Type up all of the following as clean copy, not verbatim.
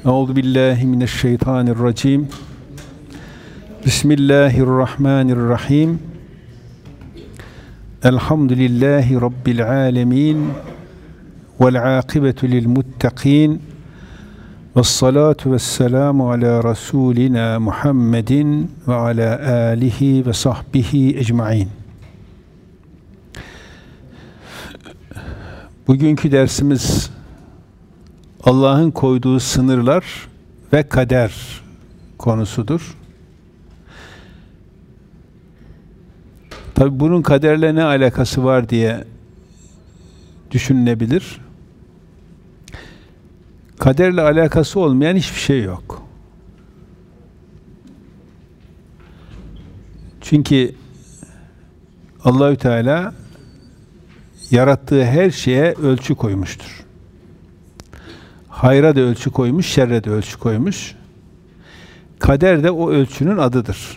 Euzu billahi mineşşeytanirracim. Bismillahirrahmanirrahim. Elhamdülillahi rabbil alamin. Vel akibetu lil muttaqin. Ves salatu vesselamu ala rasulina Muhammedin ve ala alihi ve sahbihi ecmaîn. Bugünkü dersimiz Allah'ın koyduğu sınırlar ve kader konusudur. Tabi bunun kaderle ne alakası var diye düşünülebilir. Kaderle alakası olmayan hiçbir şey yok. Çünkü Allahü Teala yarattığı her şeye ölçü koymuştur. Hayra da ölçü koymuş, şerre de ölçü koymuş. Kader de o ölçünün adıdır.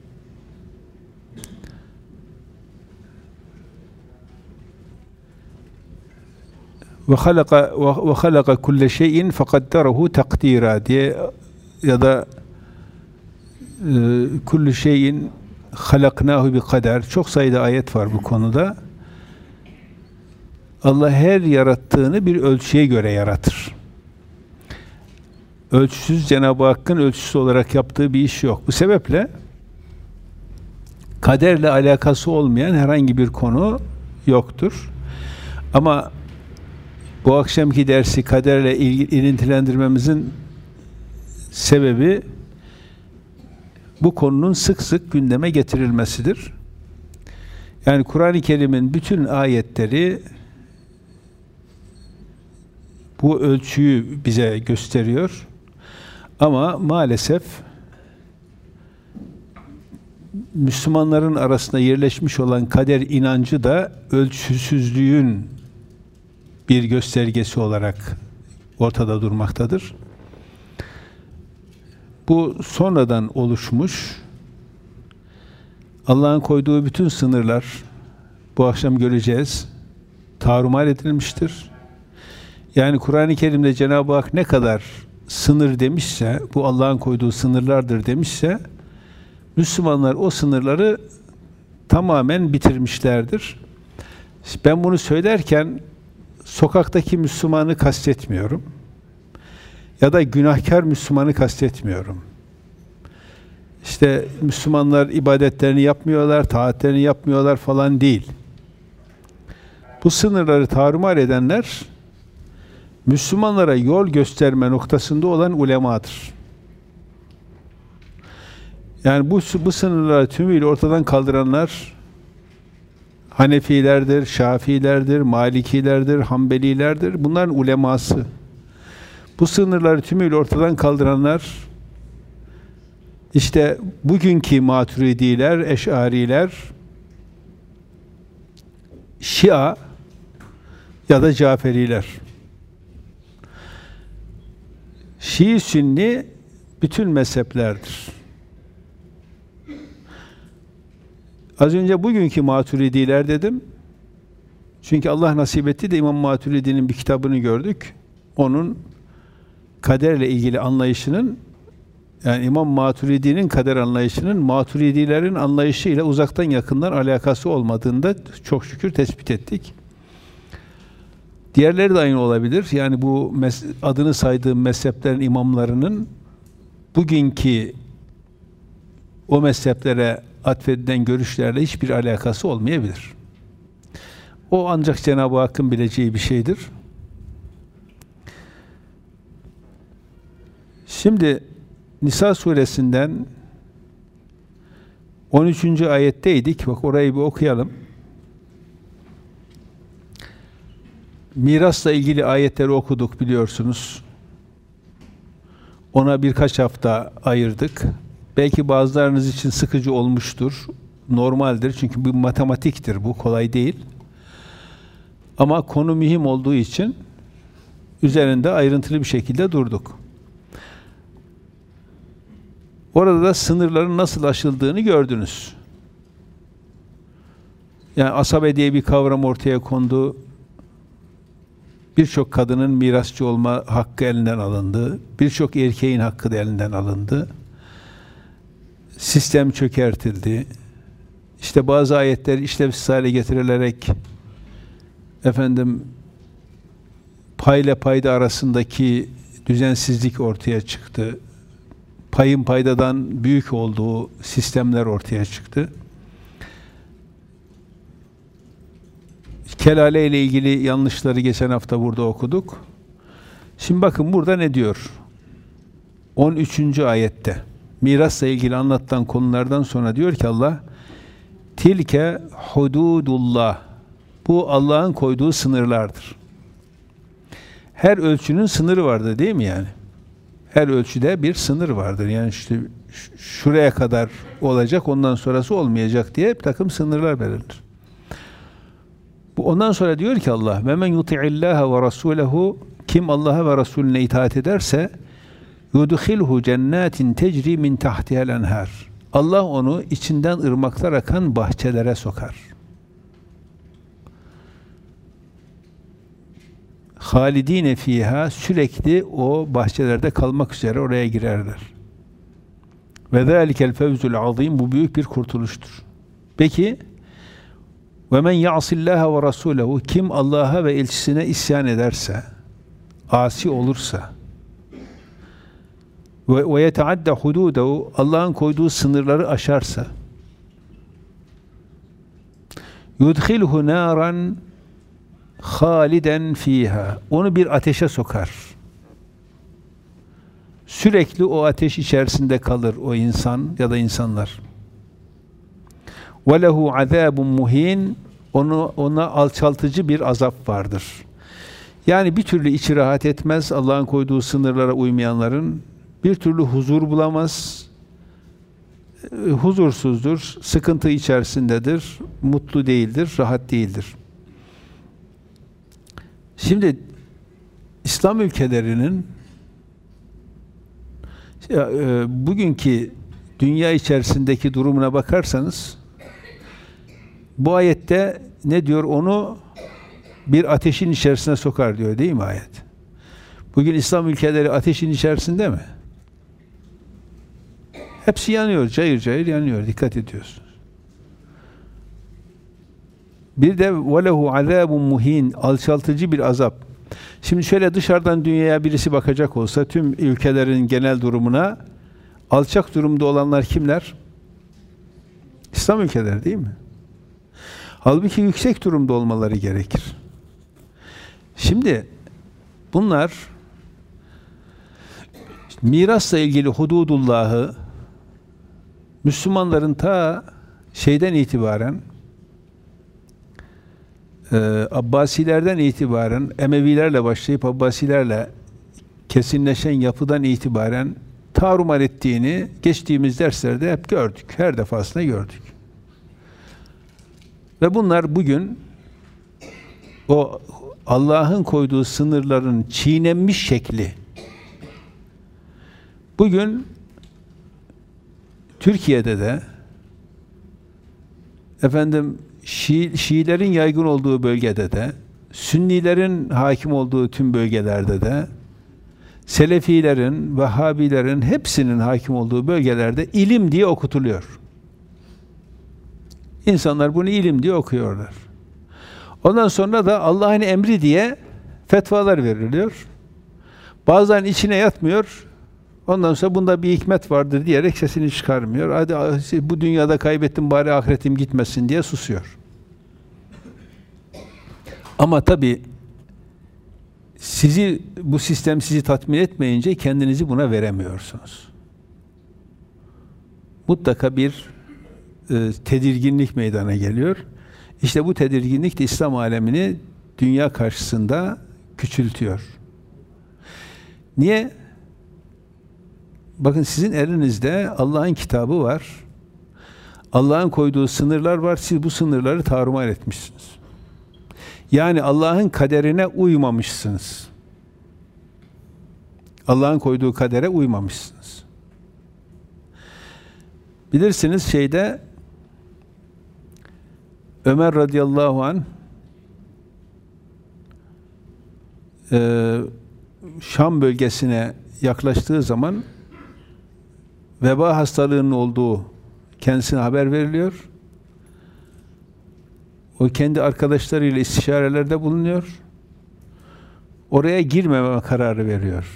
Ve halaka kulle şeyin fekadderahu takdira diye ya da kullu şeyin halaknahu bi kader. Çok sayıda ayet var bu konuda. Allah her yarattığını bir ölçüye göre yaratır. Ölçüsüz Cenab-ı Hakk'ın ölçüsü olarak yaptığı bir iş yok. Bu sebeple kaderle alakası olmayan herhangi bir konu yoktur. Ama bu akşamki dersi kaderle ilintilendirmemizin sebebi bu konunun sık sık gündeme getirilmesidir. Yani Kur'an-ı Kerim'in bütün ayetleri bu ölçüyü bize gösteriyor. Ama maalesef Müslümanların arasında yerleşmiş olan kader inancı da ölçüsüzlüğün bir göstergesi olarak ortada durmaktadır. Bu sonradan oluşmuş, Allah'ın koyduğu bütün sınırlar, bu akşam göreceğiz, tarumar edilmiştir. Yani Kur'an-ı Kerim'de Cenab-ı Hak ne kadar sınır demişse, bu Allah'ın koyduğu sınırlardır demişse, Müslümanlar o sınırları tamamen bitirmişlerdir. Ben bunu söylerken sokaktaki Müslümanı kastetmiyorum. Ya da günahkar Müslümanı kastetmiyorum. İşte Müslümanlar ibadetlerini yapmıyorlar, taatlerini yapmıyorlar falan değil. Bu sınırları tarumar edenler Müslümanlara yol gösterme noktasında olan ulemadır. Yani bu sınırları tümüyle ortadan kaldıranlar Hanefilerdir, Şafiilerdir, Malikilerdir, Hanbelilerdir. Bunların uleması. Bu sınırları tümüyle ortadan kaldıranlar işte bugünkü Maturidiler, Eş'ariler, Şia ya da Caferiler. Şii, Sünni bütün mezheplerdir. Az önce bugünkü Maturidiler dedim. Çünkü Allah nasip etti de İmam Maturidi'nin bir kitabını gördük. Onun kaderle ilgili anlayışının, yani İmam Maturidi'nin kader anlayışının Maturidilerin anlayışıyla uzaktan yakından alakası olmadığını da çok şükür tespit ettik. Diğerleri de aynı olabilir. Yani bu adını saydığım mezheplerin imamlarının bugünkü o mezheplere atfedilen görüşlerle hiçbir alakası olmayabilir. O ancak Cenab-ı Hakk'ın bileceği bir şeydir. Şimdi Nisa suresinden 13. ayetteydik. Bak orayı bir okuyalım. Mirasla ilgili ayetleri okuduk biliyorsunuz. Ona birkaç hafta ayırdık. Belki bazılarınız için sıkıcı olmuştur. Normaldir. Çünkü bu matematiktir. Bu kolay değil. Ama konu mühim olduğu için üzerinde ayrıntılı bir şekilde durduk. Orada da sınırların nasıl aşıldığını gördünüz. Yani asabe diye bir kavram ortaya kondu. Birçok kadının mirasçı olma hakkı elinden alındı. Birçok erkeğin hakkı da elinden alındı. Sistem çökertildi. İşte bazı ayetler işlevsiz hale getirilerek payla payda arasındaki düzensizlik ortaya çıktı. Payın paydadan büyük olduğu sistemler ortaya çıktı. Kelale ile ilgili yanlışları geçen hafta burada okuduk. Şimdi bakın burada ne diyor? 13. ayette mirasla ilgili anlatılan konulardan sonra diyor ki Allah, tilke hududullah, bu Allah'ın koyduğu sınırlardır. Her ölçünün sınırı vardır değil mi yani? Her ölçüde bir sınır vardır. Yani işte şuraya kadar olacak, ondan sonrası olmayacak diye bir takım sınırlar belirlenir. Bu ondan sonra diyor ki Allah, ve men yuti'illaha ve rasulehu, kim Allah'a ve Resulüne itaat ederse yudkhilhu cennetin tecri min tahtiha'l enhar. Allah onu içinden ırmaklar akan bahçelere sokar. Halidine fiha, sürekli o bahçelerde kalmak üzere oraya girerler. Ve zalikel fevzul azim, bu büyük bir kurtuluştur. Peki ve men ya'sillaha ve rasulehu, kim Allah'a ve elçisine isyan ederse, asi olursa, ve yeteadde hududehu, Allah'ın koyduğu sınırları aşarsa, yudkhilhu naran haliden fiha, onu bir ateşe sokar. Sürekli o ateş içerisinde kalır o insan ya da insanlar. Ve lehu azabun muhin, ona alçaltıcı bir azap vardır. Yani bir türlü içi rahat etmez Allah'ın koyduğu sınırlara uymayanların, bir türlü huzur bulamaz, huzursuzdur, sıkıntı içerisindedir, mutlu değildir, rahat değildir. Şimdi İslam ülkelerinin bugünkü dünya içerisindeki durumuna bakarsanız, bu ayette ne diyor? Onu bir ateşin içerisine sokar diyor değil mi ayet? Bugün İslam ülkeleri ateşin içerisinde mi? Hepsi yanıyor, cayır cayır yanıyor. Dikkat ediyorsunuz. Bir de وَلَهُ عَذَابٌ muhin, alçaltıcı bir azap. Şimdi şöyle dışarıdan dünyaya birisi bakacak olsa, tüm ülkelerin genel durumuna, alçak durumda olanlar kimler? İslam ülkeleri değil mi? Halbuki yüksek durumda olmaları gerekir. Şimdi bunlar mirasla ilgili hududullahı Müslümanların ta şeyden itibaren, Abbasilerden itibaren, Emevilerle başlayıp Abbasilerle kesinleşen yapıdan itibaren tarumar ettiğini geçtiğimiz derslerde hep gördük. Her defasında gördük. Ve bunlar bugün o Allah'ın koyduğu sınırların çiğnenmiş şekli, bugün Türkiye'de de Şiilerin yaygın olduğu bölgede de, Sünnilerin hakim olduğu tüm bölgelerde de, Selefilerin, Vehhabilerin hepsinin hakim olduğu bölgelerde ilim diye okutuluyor. İnsanlar bunu ilim diye okuyorlar. Ondan sonra da Allah'ın emri diye fetvalar veriliyor. Bazen içine yatmıyor. Ondan sonra bunda bir hikmet vardır diyerek sesini çıkarmıyor. Hadi bu dünyada kaybettim, bari ahiretim gitmesin diye susuyor. Ama tabii bu sistem sizi tatmin etmeyince kendinizi buna veremiyorsunuz. Mutlaka bir tedirginlik meydana geliyor. İşte bu tedirginlik de İslam alemini dünya karşısında küçültüyor. Niye? Bakın, sizin elinizde Allah'ın kitabı var. Allah'ın koyduğu sınırlar var. Siz bu sınırları tarumar etmişsiniz. Yani Allah'ın kaderine uymamışsınız. Allah'ın koyduğu kadere uymamışsınız. Bilirsiniz Ömer radıyallahu anh Şam bölgesine yaklaştığı zaman veba hastalığının olduğu kendisine haber veriliyor. O kendi arkadaşlarıyla istişarelerde bulunuyor. Oraya girmeme kararı veriyor.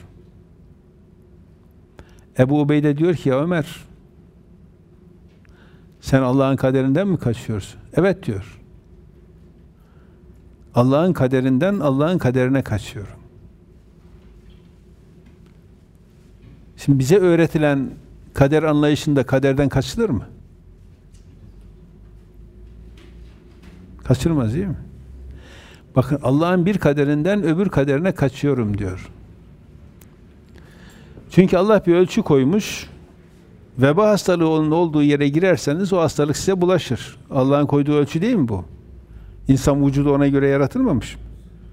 Ebu Ubeyde diyor ki, ya Ömer, sen Allah'ın kaderinden mi kaçıyorsun? Evet diyor. Allah'ın kaderinden Allah'ın kaderine kaçıyorum. Şimdi bize öğretilen kader anlayışında kaderden kaçılır mı? Kaçılmaz değil mi? Bakın, Allah'ın bir kaderinden öbür kaderine kaçıyorum diyor. Çünkü Allah bir ölçü koymuş. Veba hastalığının olduğu yere girerseniz o hastalık size bulaşır. Allah'ın koyduğu ölçü değil mi bu? İnsan vücudu ona göre yaratılmamış mı?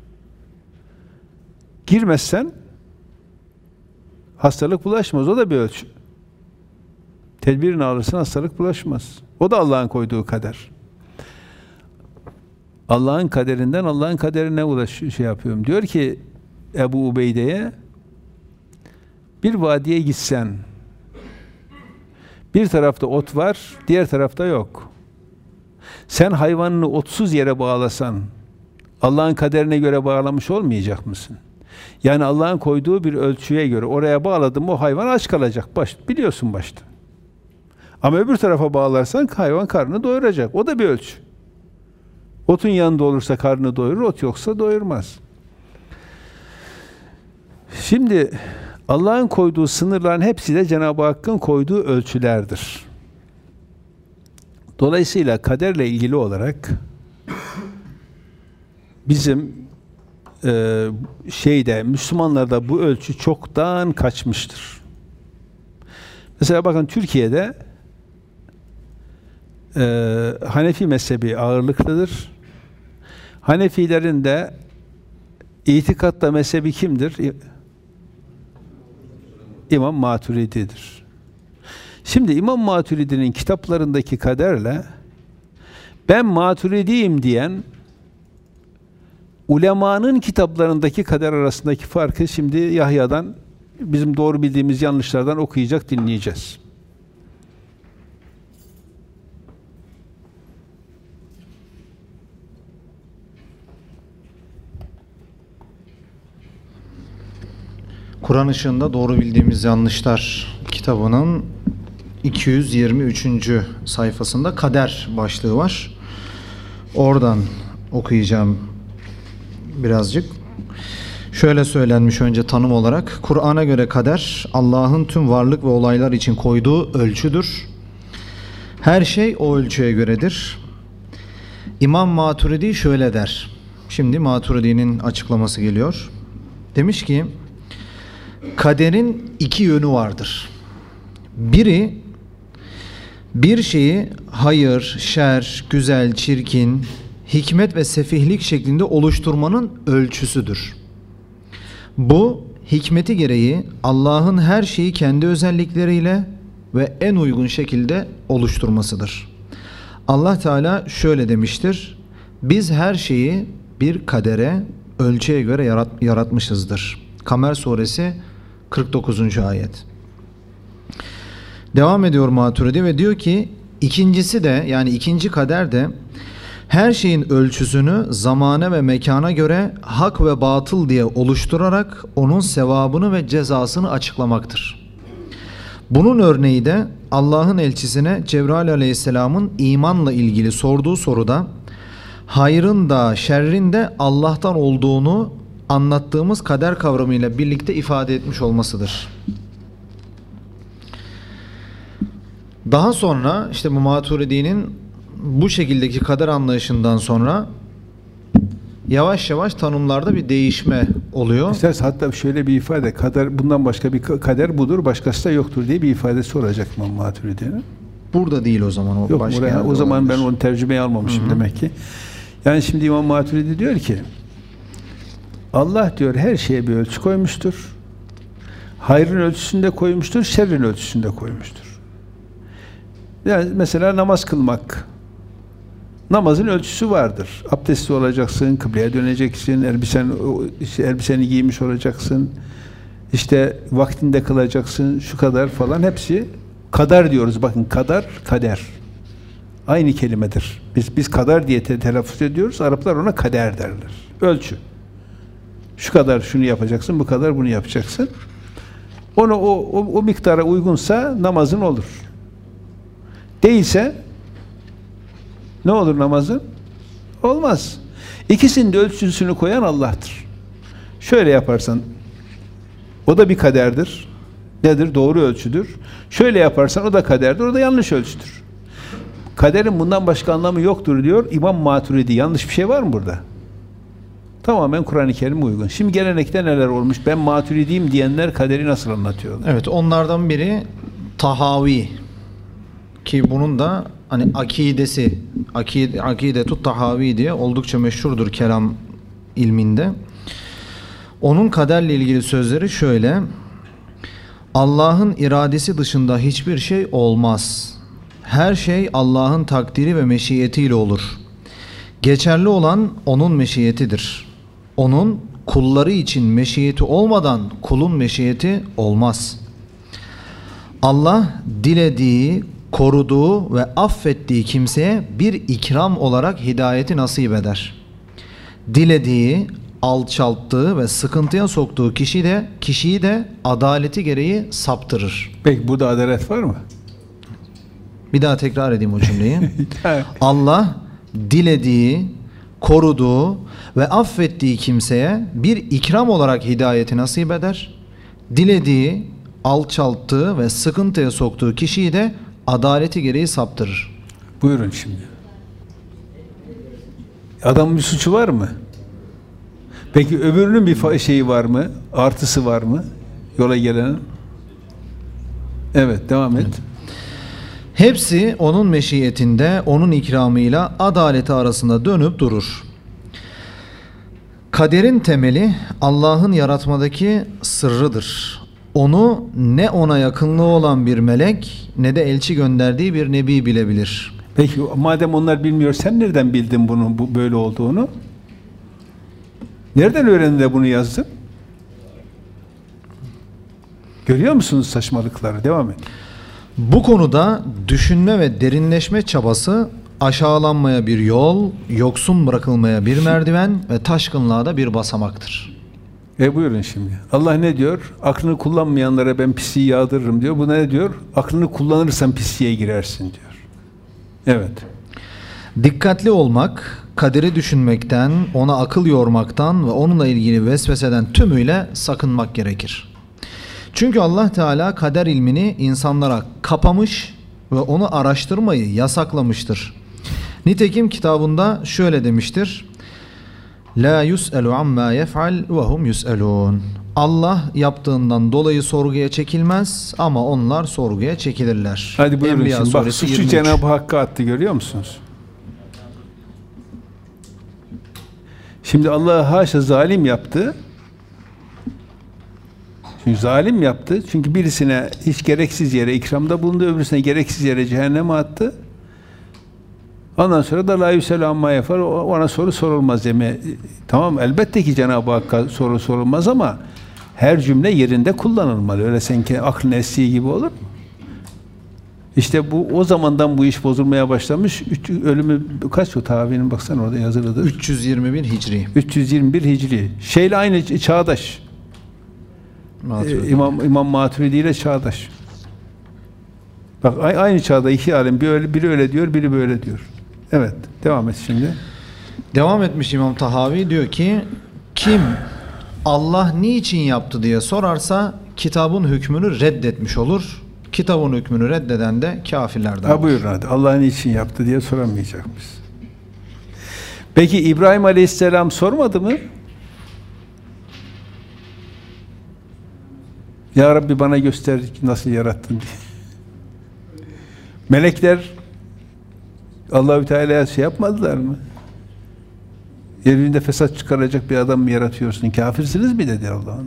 Girmezsen hastalık bulaşmaz. O da bir ölçü. Tedbirini alırsın, hastalık bulaşmaz. O da Allah'ın koyduğu kader. Allah'ın kaderinden Allah'ın kaderine yapıyorum. Diyor ki Ebu Ubeyde'ye, bir vadiye gitsen, bir tarafta ot var, diğer tarafta yok. Sen hayvanını otsuz yere bağlasan, Allah'ın kaderine göre bağlamış olmayacak mısın? Yani Allah'ın koyduğu bir ölçüye göre oraya bağladım, o hayvan aç kalacak. Biliyorsun başta. Ama öbür tarafa bağlarsan hayvan karnını doyuracak. O da bir ölçü. Otun yanında olursa karnını doyurur, ot yoksa doyurmaz. Şimdi Allah'ın koyduğu sınırların hepsi de Cenab-ı Hakk'ın koyduğu ölçülerdir. Dolayısıyla kaderle ilgili olarak bizim Müslümanlarda bu ölçü çoktan kaçmıştır. Mesela bakın, Türkiye'de Hanefi mezhebi ağırlıklıdır. Hanefilerin de itikatta mezhebi kimdir? İmam Maturidi'dir. Şimdi İmam Maturidi'nin kitaplarındaki kaderle ben Maturidiyim diyen ulemanın kitaplarındaki kader arasındaki farkı şimdi Yahya'dan, bizim doğru bildiğimiz yanlışlardan okuyacak, dinleyeceğiz. Kur'an ışığında doğru bildiğimiz yanlışlar kitabının 223. sayfasında kader başlığı var. Oradan okuyacağım birazcık. Şöyle söylenmiş önce tanım olarak: Kur'an'a göre kader, Allah'ın tüm varlık ve olaylar için koyduğu ölçüdür. Her şey o ölçüye göredir. İmam Maturidi şöyle der. Şimdi Maturidi'nin açıklaması geliyor. Demiş ki, kaderin iki yönü vardır. Biri, bir şeyi hayır, şer, güzel, çirkin, hikmet ve sefihlik şeklinde oluşturmanın ölçüsüdür. Bu, hikmeti gereği Allah'ın her şeyi kendi özellikleriyle ve en uygun şekilde oluşturmasıdır. Allah Teala şöyle demiştir: biz her şeyi bir kadere, ölçüye göre yaratmışızdır. Kamer suresi 49. ayet. Devam ediyor Maturidi ve diyor ki, ikincisi de, yani ikinci kader de her şeyin ölçüsünü zamana ve mekana göre hak ve batıl diye oluşturarak onun sevabını ve cezasını açıklamaktır. Bunun örneği de Allah'ın elçisine Cebrail Aleyhisselam'ın imanla ilgili sorduğu soruda hayrın da şerrin de Allah'tan olduğunu anlattığımız kader kavramıyla birlikte ifade etmiş olmasıdır. Daha sonra işte bu Maturidi'nin bu şekildeki kader anlayışından sonra yavaş yavaş tanımlarda bir değişme oluyor. İsterse hatta şöyle bir ifade, kader, bundan başka bir kader budur, başkası da yoktur diye bir ifadesi olacak İmam Maturidi'nin. Burada değil o zaman. O yok, başka buraya, o zaman olabilir. ben onu tercümeye almamışım. Hı-hı. Demek ki. Yani şimdi İmam Maturidi diyor ki, Allah diyor her şeye bir ölçü koymuştur. Hayrın ölçüsünde koymuştur, şerrin ölçüsünde koymuştur. Yani mesela namaz kılmak. Namazın ölçüsü vardır. Abdestli olacaksın, kıbleye döneceksin, elbiseni giymiş olacaksın. İşte vaktinde kılacaksın, şu kadar falan, hepsi kadar diyoruz. Bakın, kadar, kader. Aynı kelimedir. Biz kadar diye telaffuz ediyoruz. Araplar ona kader derler. Ölçü. Şu kadar şunu yapacaksın, bu kadar bunu yapacaksın. Onu o miktara uygunsa namazın olur. Değilse ne olur namazın? Olmaz. İkisinin de ölçüsünü koyan Allah'tır. Şöyle yaparsan o da bir kaderdir. Nedir? Doğru ölçüdür. Şöyle yaparsan o da kaderdir. O da yanlış ölçüdür. Kaderin bundan başka anlamı yoktur diyor İmam Maturidi. Yanlış bir şey var mı burada? Tamamen Kur'an-ı Kerim'e uygun. Şimdi gelenekte neler olmuş? Ben Maturidiyim diyenler kaderi nasıl anlatıyorlar? Evet, onlardan biri Tahavi, ki bunun da hani akidesi, akidetut Tahavi diye oldukça meşhurdur kelam ilminde. Onun kaderle ilgili sözleri şöyle: Allah'ın iradesi dışında hiçbir şey olmaz. Her şey Allah'ın takdiri ve meşiyetiyle olur. Geçerli olan onun meşiyetidir. Onun kulları için meşiyeti olmadan kulun meşiyeti olmaz. Allah dilediği, koruduğu ve affettiği kimseye bir ikram olarak hidayeti nasip eder. Dilediği, alçalttığı ve sıkıntıya soktuğu kişiyi de adaleti gereği saptırır. Peki burada adalet var mı? Bir daha tekrar edeyim o cümleyi. Allah dilediği, koruduğu ve affettiği kimseye bir ikram olarak hidayeti nasip eder. Dilediği, alçalttığı ve sıkıntıya soktuğu kişiyi de adaleti gereği saptırır. Buyurun şimdi. Adamın bir suçu var mı? Peki öbürünün bir şeyi var mı? Artısı var mı? Yola gelenin. Evet, devam et. Hepsi onun meşiyetinde, onun ikramıyla adaleti arasında dönüp durur. Kaderin temeli Allah'ın yaratmadaki sırrıdır. Onu ne ona yakınlığı olan bir melek ne de elçi gönderdiği bir nebi bilebilir. Peki madem onlar bilmiyor, sen nereden bildin bunun böyle olduğunu? Nereden öğrendin de bunu yazdın? Görüyor musunuz saçmalıkları? Devam et. Bu konuda düşünme ve derinleşme çabası aşağılanmaya bir yol, yoksun bırakılmaya bir merdiven ve taşkınlığa da bir basamaktır. Buyurun şimdi. Allah ne diyor? Aklını kullanmayanlara ben pisliği yağdırırım diyor. Buna ne diyor? Aklını kullanırsan pisliğe girersin diyor. Evet. Dikkatli olmak, kaderi düşünmekten, ona akıl yormaktan ve onunla ilgili vesveseden tümüyle sakınmak gerekir. Çünkü Allah Teala kader ilmini insanlara kapamış ve onu araştırmayı yasaklamıştır. Nitekim kitabında şöyle demiştir: La yus'elu amma yef'al ve hum yus'elun. Allah yaptığından dolayı sorguya çekilmez ama onlar sorguya çekilirler. Hadi buyurun Enbiya şimdi. Bak, suresi suçu 23. Cenab-ı Hakk'a attı, görüyor musunuz? Şimdi Allah'ı haşa zalim yaptı. Çünkü zalim yaptı. Çünkü birisine hiç gereksiz yere ikramda bulundu, öbürsüne gereksiz yere cehenneme attı. Ondan sonra da la yüsel amma yapar, ona soru sorulmaz deme. Tamam, elbette ki Cenab-ı Hakk'a soru sorulmaz ama her cümle yerinde kullanılmalı. Öyle seninki aklın estiği gibi olur mu? İşte o zamandan bu iş bozulmaya başlamış. Ölümü kaç o tabiinin, baksana orada yazılıdır. 321 Hicri. 321 Hicri. Şeyle aynı çağdaş. İmam Maturidi ile çağdaş. Bak aynı çağda iki alim, biri öyle diyor, biri böyle diyor. Evet, devam et şimdi. Devam etmiş İmam Tahavi, diyor ki kim Allah niçin yaptı diye sorarsa kitabın hükmünü reddetmiş olur. Kitabın hükmünü reddeden de kafirlerden olur. Buyurun hadi. Allah niçin yaptı diye soramayacakmış. Peki İbrahim Aleyhisselam sormadı mı? Ya Rabbi bana göster nasıl yarattın diye. Melekler Allah-u Teala'ya şey yapmadılar mı? Yeryüzünde fesat çıkaracak bir adam mı yaratıyorsun? Kafirsiniz mi dedi Allah onlara.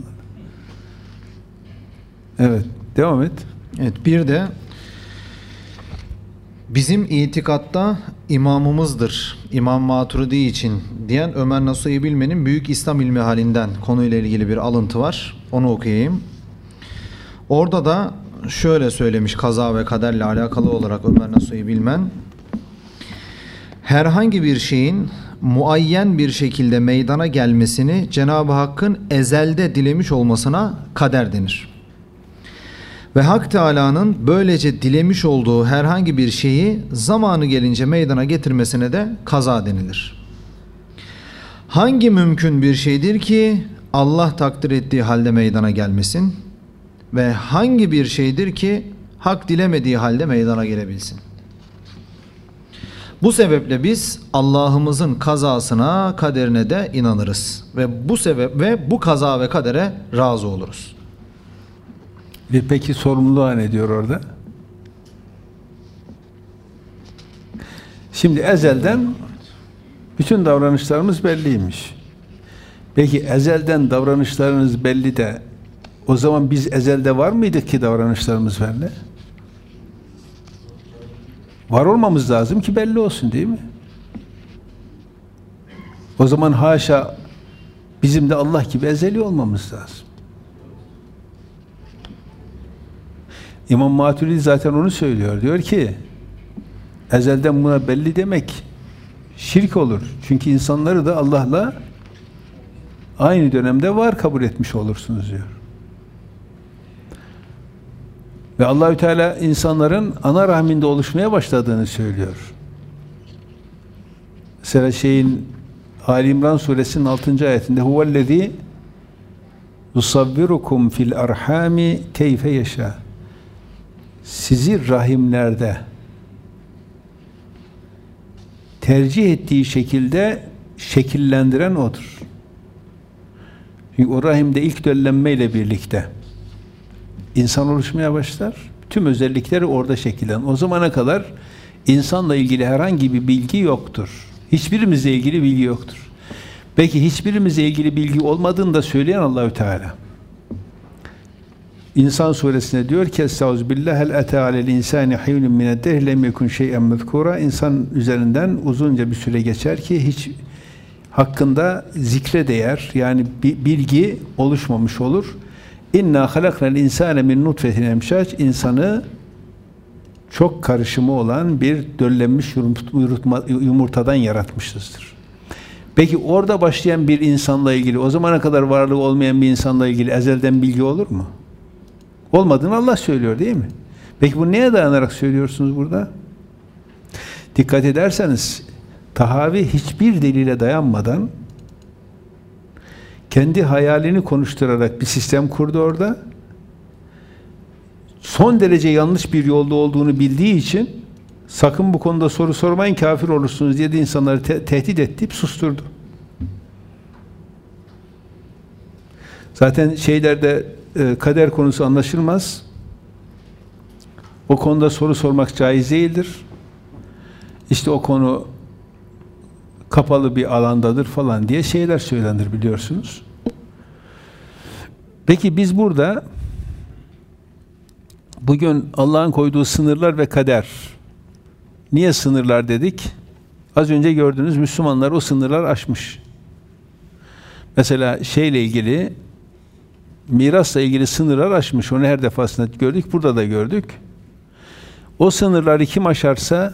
Evet, devam et. Evet, bir de Bizim itikatta imamımızdır. İmam Maturidi için diyen Ömer Nasuhi Bilmen'in Büyük İslam İlmi halinden konuyla ilgili bir alıntı var. Onu okuyayım. Orada da şöyle söylemiş kaza ve kaderle alakalı olarak Ömer Nasuhi Bilmen. Herhangi bir şeyin muayyen bir şekilde meydana gelmesini Cenab-ı Hakk'ın ezelde dilemiş olmasına kader denir. Ve Hak Teâlâ'nın böylece dilemiş olduğu herhangi bir şeyi zamanı gelince meydana getirmesine de kaza denilir. Hangi mümkün bir şeydir ki Allah takdir ettiği halde meydana gelmesin ve hangi bir şeydir ki Hak dilemediği halde meydana gelebilsin? Bu sebeple biz Allah'ımızın kazasına, kaderine de inanırız ve bu kaza ve kadere razı oluruz. Peki sorumluluğa ne diyor orada? Şimdi ezelden bütün davranışlarımız belliymiş. Peki ezelden davranışlarınız belli de o zaman biz ezelde var mıydık ki davranışlarımız belli? Var olmamız lazım ki belli olsun, değil mi? O zaman haşa bizim de Allah gibi ezeli olmamız lazım. İmam Maturidi zaten onu söylüyor. Diyor ki ezelden buna belli demek şirk olur. Çünkü insanları da Allah'la aynı dönemde var kabul etmiş olursunuz diyor. Ve Allahü Teala insanların ana rahminde oluşmaya başladığını söylüyor. Mesela Ali İmran suresinin 6. ayetinde huvellezî yusavvirukum fil arhami keyfe yeşâ. Sizi rahimlerde tercih ettiği şekilde şekillendiren O'dur. Çünkü o rahimde ilk döllenmeyle birlikte insan oluşmaya başlar. Tüm özellikleri orada şekillen. O zamana kadar insanla ilgili herhangi bir bilgi yoktur. Hiçbirimizle ilgili bilgi yoktur. Peki hiçbirimizle ilgili bilgi olmadığını da söyleyen Allahü Teala. İnsan suresinde diyor ki Estağfirullah hel ata alel insani hiynun mined-dehr lem yekun şey'en mezkura. İnsan üzerinden uzunca bir süre geçer ki hiç hakkında zikre değer yani bilgi oluşmamış olur. İnna halaknal insane min nutfetin emşaç. İnsanı çok karışımı olan bir döllenmiş yumurtadan yaratmışızdır. Peki orada başlayan bir insanla ilgili, o zamana kadar varlığı olmayan bir insanla ilgili ezelden bilgi olur mu? Olmadığını Allah söylüyor, değil mi? Peki bu neye dayanarak söylüyorsunuz burada? Dikkat ederseniz Tahavi hiçbir delile dayanmadan kendi hayalini konuşturarak bir sistem kurdu orada. Son derece yanlış bir yolda olduğunu bildiği için sakın bu konuda soru sormayın kafir olursunuz diye de insanları tehdit edip susturdu. Zaten kader konusu anlaşılmaz. O konuda soru sormak caiz değildir. İşte o konu kapalı bir alandadır falan diye şeyler söylenir biliyorsunuz. Peki biz burada bugün Allah'ın koyduğu sınırlar ve kader. Niye sınırlar dedik? Az önce gördüğünüz Müslümanlar o sınırlar aşmış. Mesela ilgili mirasla ilgili sınırlar aşmış. Onu her defasında gördük. Burada da gördük. O sınırları kim aşarsa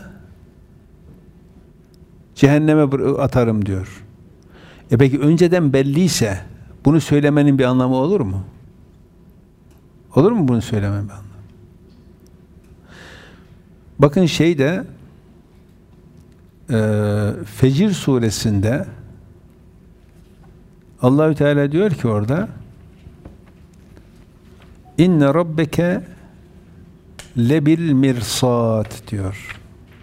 cehenneme atarım diyor. Peki önceden belliyse bunu söylemenin bir anlamı olur mu? Olur mu bunu söylemenin bir anlamı? Bakın Fecir suresinde Allahü Teala diyor ki orada İnne rabbeke lebil mirsat diyor.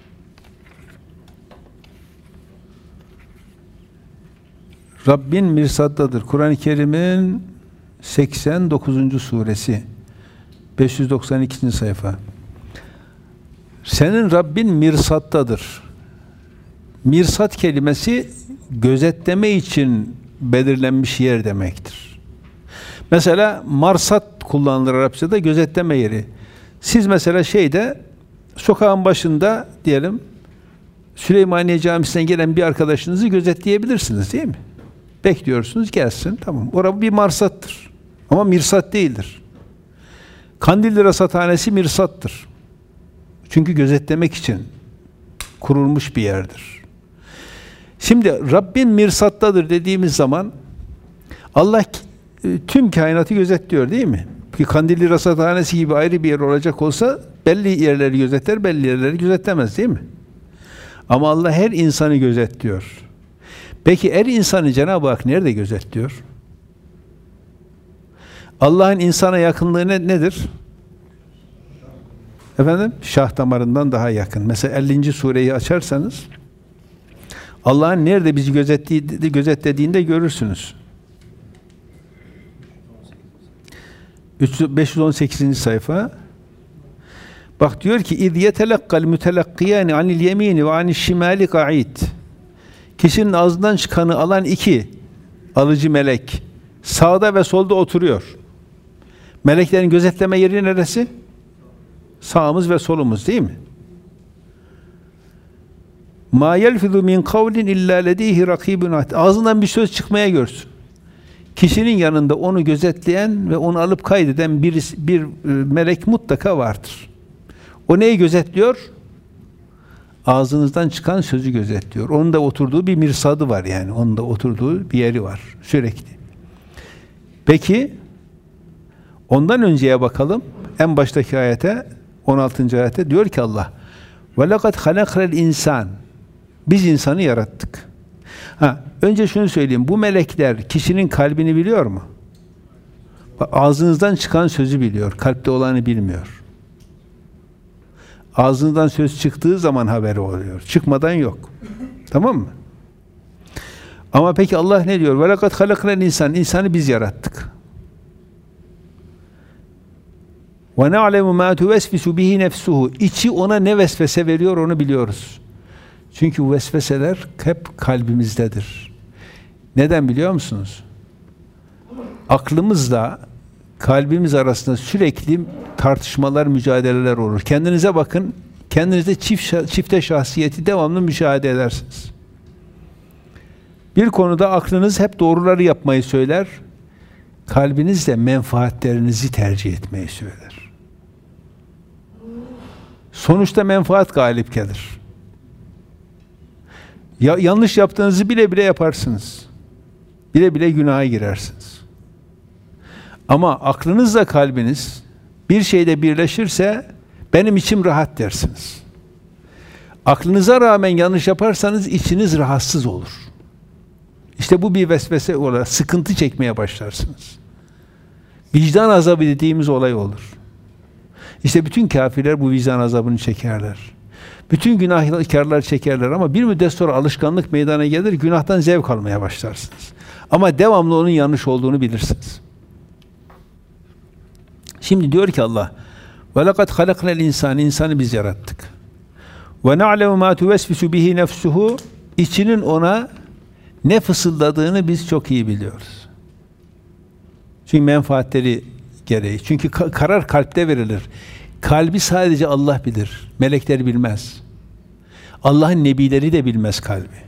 Rabbin mirsattadır. Kur'an-ı Kerim'in 89. suresi 592. sayfa. Senin Rabbin mirsattadır. Mirsat kelimesi gözetleme için belirlenmiş yer demektir. Mesela marsat kullanılır Arapçada, gözetleme yeri. Siz mesela sokağın başında diyelim Süleymaniye Camisi'nden gelen bir arkadaşınızı gözetleyebilirsiniz değil mi? Bekliyorsunuz gelsin. Tamam. Orası bir marsattır. Ama mirsat değildir. Kandilli Rasathanesi mirsattır. Çünkü gözetlemek için kurulmuş bir yerdir. Şimdi Rabbin mirsattadır dediğimiz zaman Allah tüm kainatı gözetliyor değil mi? Ki Kandilli Rasathanesi gibi ayrı bir yer olacak olsa belli yerleri gözetler, belli yerleri gözetlemez değil mi? Ama Allah her insanı gözetliyor. Peki her insanı Cenab-ı Hak nerede gözetliyor? Allah'ın insana yakınlığı nedir? Efendim? Şah damarından daha yakın. Mesela 50. sureyi açarsanız Allah'ın nerede bizi gözetlediğini de görürsünüz. 518. sayfa. Bak diyor ki اِذْ يَتَلَقَّ الْمُتَلَقِّيَانِ عَنِ الْيَم۪ينِ وَعَنِ الشِّمَالِ قَعِيدٍ. Kişinin ağzından çıkanı alan iki alıcı melek sağda ve solda oturuyor. Meleklerin gözetleme yeri neresi? Sağımız ve solumuz değil mi? مَا يَلْفِذُ مِنْ قَوْلٍ اِلَّا لَد۪يهِ رَقِيبٌ عَتِيدٌ. Ağzından bir söz çıkmaya görsün. Kişinin yanında onu gözetleyen ve onu alıp kaydeden bir melek mutlaka vardır. O neyi gözetliyor? Ağzınızdan çıkan sözü gözetliyor. Onun da oturduğu bir mirsadı var yani. Onun da oturduğu bir yeri var sürekli. Peki ondan önceye bakalım. En baştaki ayete 16. ayete diyor ki Allah وَلَقَدْ خَلَقْنَا الْاِنْسَانِ. Biz insanı yarattık. Önce şunu söyleyeyim. Bu melekler kişinin kalbini biliyor mu? Ağzınızdan çıkan sözü biliyor. Kalpte olanı bilmiyor. Ağzınızdan söz çıktığı zaman haberi oluyor. Çıkmadan yok. Tamam mı? Ama peki Allah ne diyor? وَلَقَدْ خَلَقْنَا الْاِنْسَانِ. İnsanı biz yarattık. وَنَعْلَمُ مَا تُوَسْفِسُ بِهِ نَفْسُهُ. İçi ona ne vesvese veriyor onu biliyoruz. Çünkü bu vesveseler hep kalbimizdedir. Neden biliyor musunuz? Aklımızla kalbimiz arasında sürekli tartışmalar, mücadeleler olur. Kendinize bakın, kendinizde çifte şahsiyeti devamlı müşahede edersiniz. Bir konuda aklınız hep doğruları yapmayı söyler, kalbiniz de menfaatlerinizi tercih etmeyi söyler. Sonuçta menfaat galip gelir. Yanlış yaptığınızı bile bile yaparsınız. Bile bile günaha girersiniz. Ama aklınızla kalbiniz bir şeyde birleşirse benim içim rahat dersiniz. Aklınıza rağmen yanlış yaparsanız içiniz rahatsız olur. İşte bu bir vesvese olarak sıkıntı çekmeye başlarsınız. Vicdan azabı dediğimiz olay olur. İşte bütün kafirler bu vicdan azabını çekerler. Bütün günahkarlar çekerler ama bir müddet sonra alışkanlık meydana gelir, günahtan zevk almaya başlarsınız. Ama devamlı onun yanlış olduğunu bilirsiniz. Şimdi diyor ki Allah, وَلَقَدْ خَلَقْنَا الْاِنْسَانِ. İnsanı biz yarattık. وَنَعْلَمُ مَا تُوَسْفِسُ بِهِ نَفْسُهُ. İçinin ona ne fısıldadığını biz çok iyi biliyoruz. Çünkü menfaatleri gereği. Çünkü karar kalpte verilir. Kalbi sadece Allah bilir. Melekler bilmez. Allah'ın nebileri de bilmez kalbi.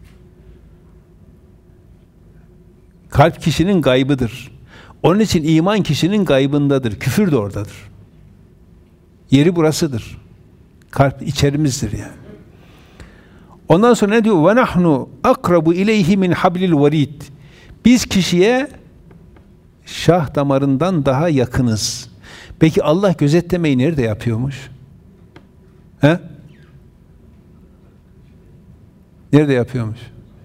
Kalp kişinin gaybıdır. Onun için iman kişinin gaybındadır. Küfür de oradadır. Yeri burasıdır. Kalp içerimizdir yani. Ondan sonra ne diyor? وَنَحْنُ أَقْرَبُ اِلَيْهِ مِنْ حَبْلِ الْوَرِيدِ. Biz kişiye şah damarından daha yakınız. Peki Allah gözetlemeyi nerede yapıyormuş? He? Nerede yapıyormuş?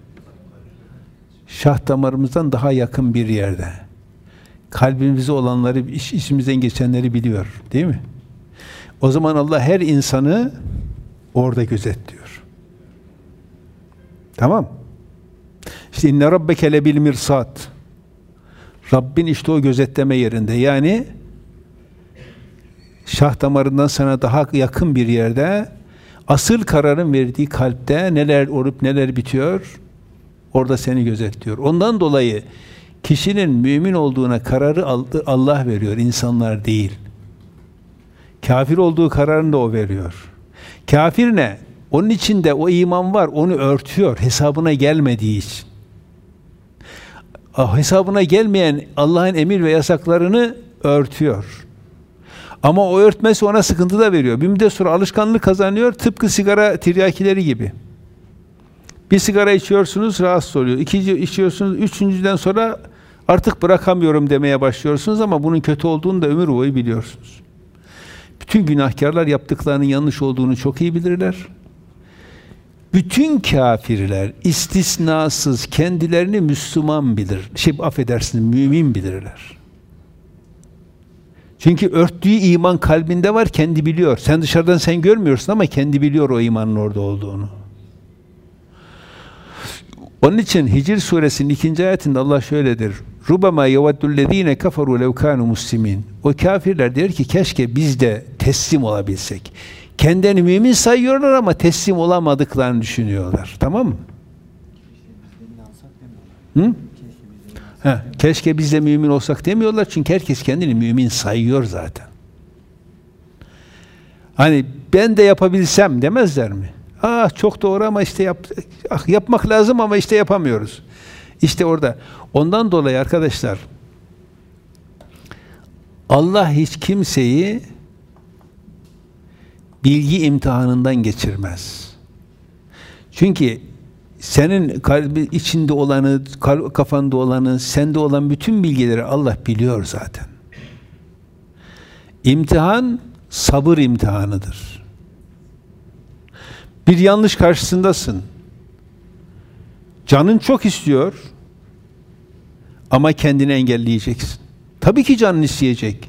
Şah damarımızdan daha yakın bir yerde. Kalbimizde olanları, içimizden geçenleri biliyor. Değil mi? O zaman Allah her insanı orada gözetliyor. Tamam. İşte inne rabbeke lebil mirsat. Rabbin işte o gözetleme yerinde. Yani şah damarından sana daha yakın bir yerde, asıl kararın verdiği kalpte neler olup neler bitiyor, orada seni gözetliyor. Ondan dolayı kişinin mümin olduğuna kararı Allah veriyor, insanlar değil. Kafir olduğu kararını da o veriyor. Kafir ne? Onun içinde o iman var, onu örtüyor hesabına gelmediği için. Hesabına gelmeyen Allah'ın emir ve yasaklarını örtüyor. Ama o örtmesi ona sıkıntı da veriyor. Bir müddet sonra alışkanlık kazanıyor, tıpkı sigara tiryakileri gibi. Bir sigara içiyorsunuz, rahatsız oluyor. İkinci içiyorsunuz, üçüncüden sonra artık bırakamıyorum demeye başlıyorsunuz ama bunun kötü olduğunu da ömür boyu biliyorsunuz. Bütün günahkarlar yaptıklarının yanlış olduğunu çok iyi bilirler. Bütün kafirler istisnasız kendilerini Müslüman bilir. Affedersiniz, mümin bilirler. Çünkü örttüğü iman kalbinde var, kendi biliyor. Sen dışarıdan sen görmüyorsun ama kendi biliyor o imanın orada olduğunu. Onun için Hicr suresinin 2. ayetinde Allah şöyledir. Rubama yevaddullezine kafaru lev kanu muslimin. O kafirler der ki keşke biz de teslim olabilsek. Kendilerini mümin sayıyorlar ama teslim olamadıklarını düşünüyorlar. Tamam mı? Hı? Keşke biz de mümin olsak demiyorlar çünkü herkes kendini mümin sayıyor zaten. Hani ben de yapabilsem demezler mi? Çok doğru ama işte yapmak lazım ama işte yapamıyoruz. İşte orada. Ondan dolayı arkadaşlar Allah hiç kimseyi bilgi imtihanından geçirmez. Çünkü senin kalbi içinde olanı, kafanda olanı, sende olan bütün bilgileri Allah biliyor zaten. İmtihan sabır imtihanıdır. Bir yanlış karşısındasın. Canın çok istiyor ama kendini engelleyeceksin. Tabii ki canın isteyecek.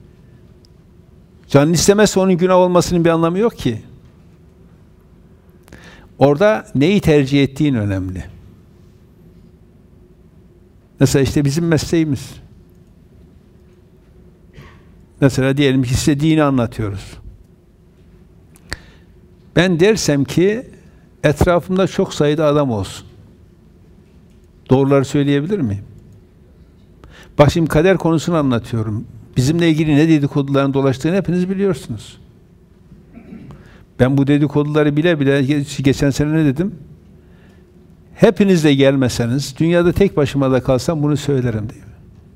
Canın istemezse onun günah olmasının bir anlamı yok ki. Orada neyi tercih ettiğin önemli. Mesela işte bizim mesleğimiz. Mesela diyelim ki size dini anlatıyoruz. Ben dersem ki etrafımda çok sayıda adam olsun. Doğruları söyleyebilir miyim? Bak şimdi kader konusunu anlatıyorum. Bizimle ilgili ne dedikoduların dolaştığını hepiniz biliyorsunuz. Ben bu dedikoduları bile bile geçen sene ne dedim? Hepiniz de gelmeseniz, dünyada tek başıma da kalsam bunu söylerim diyor.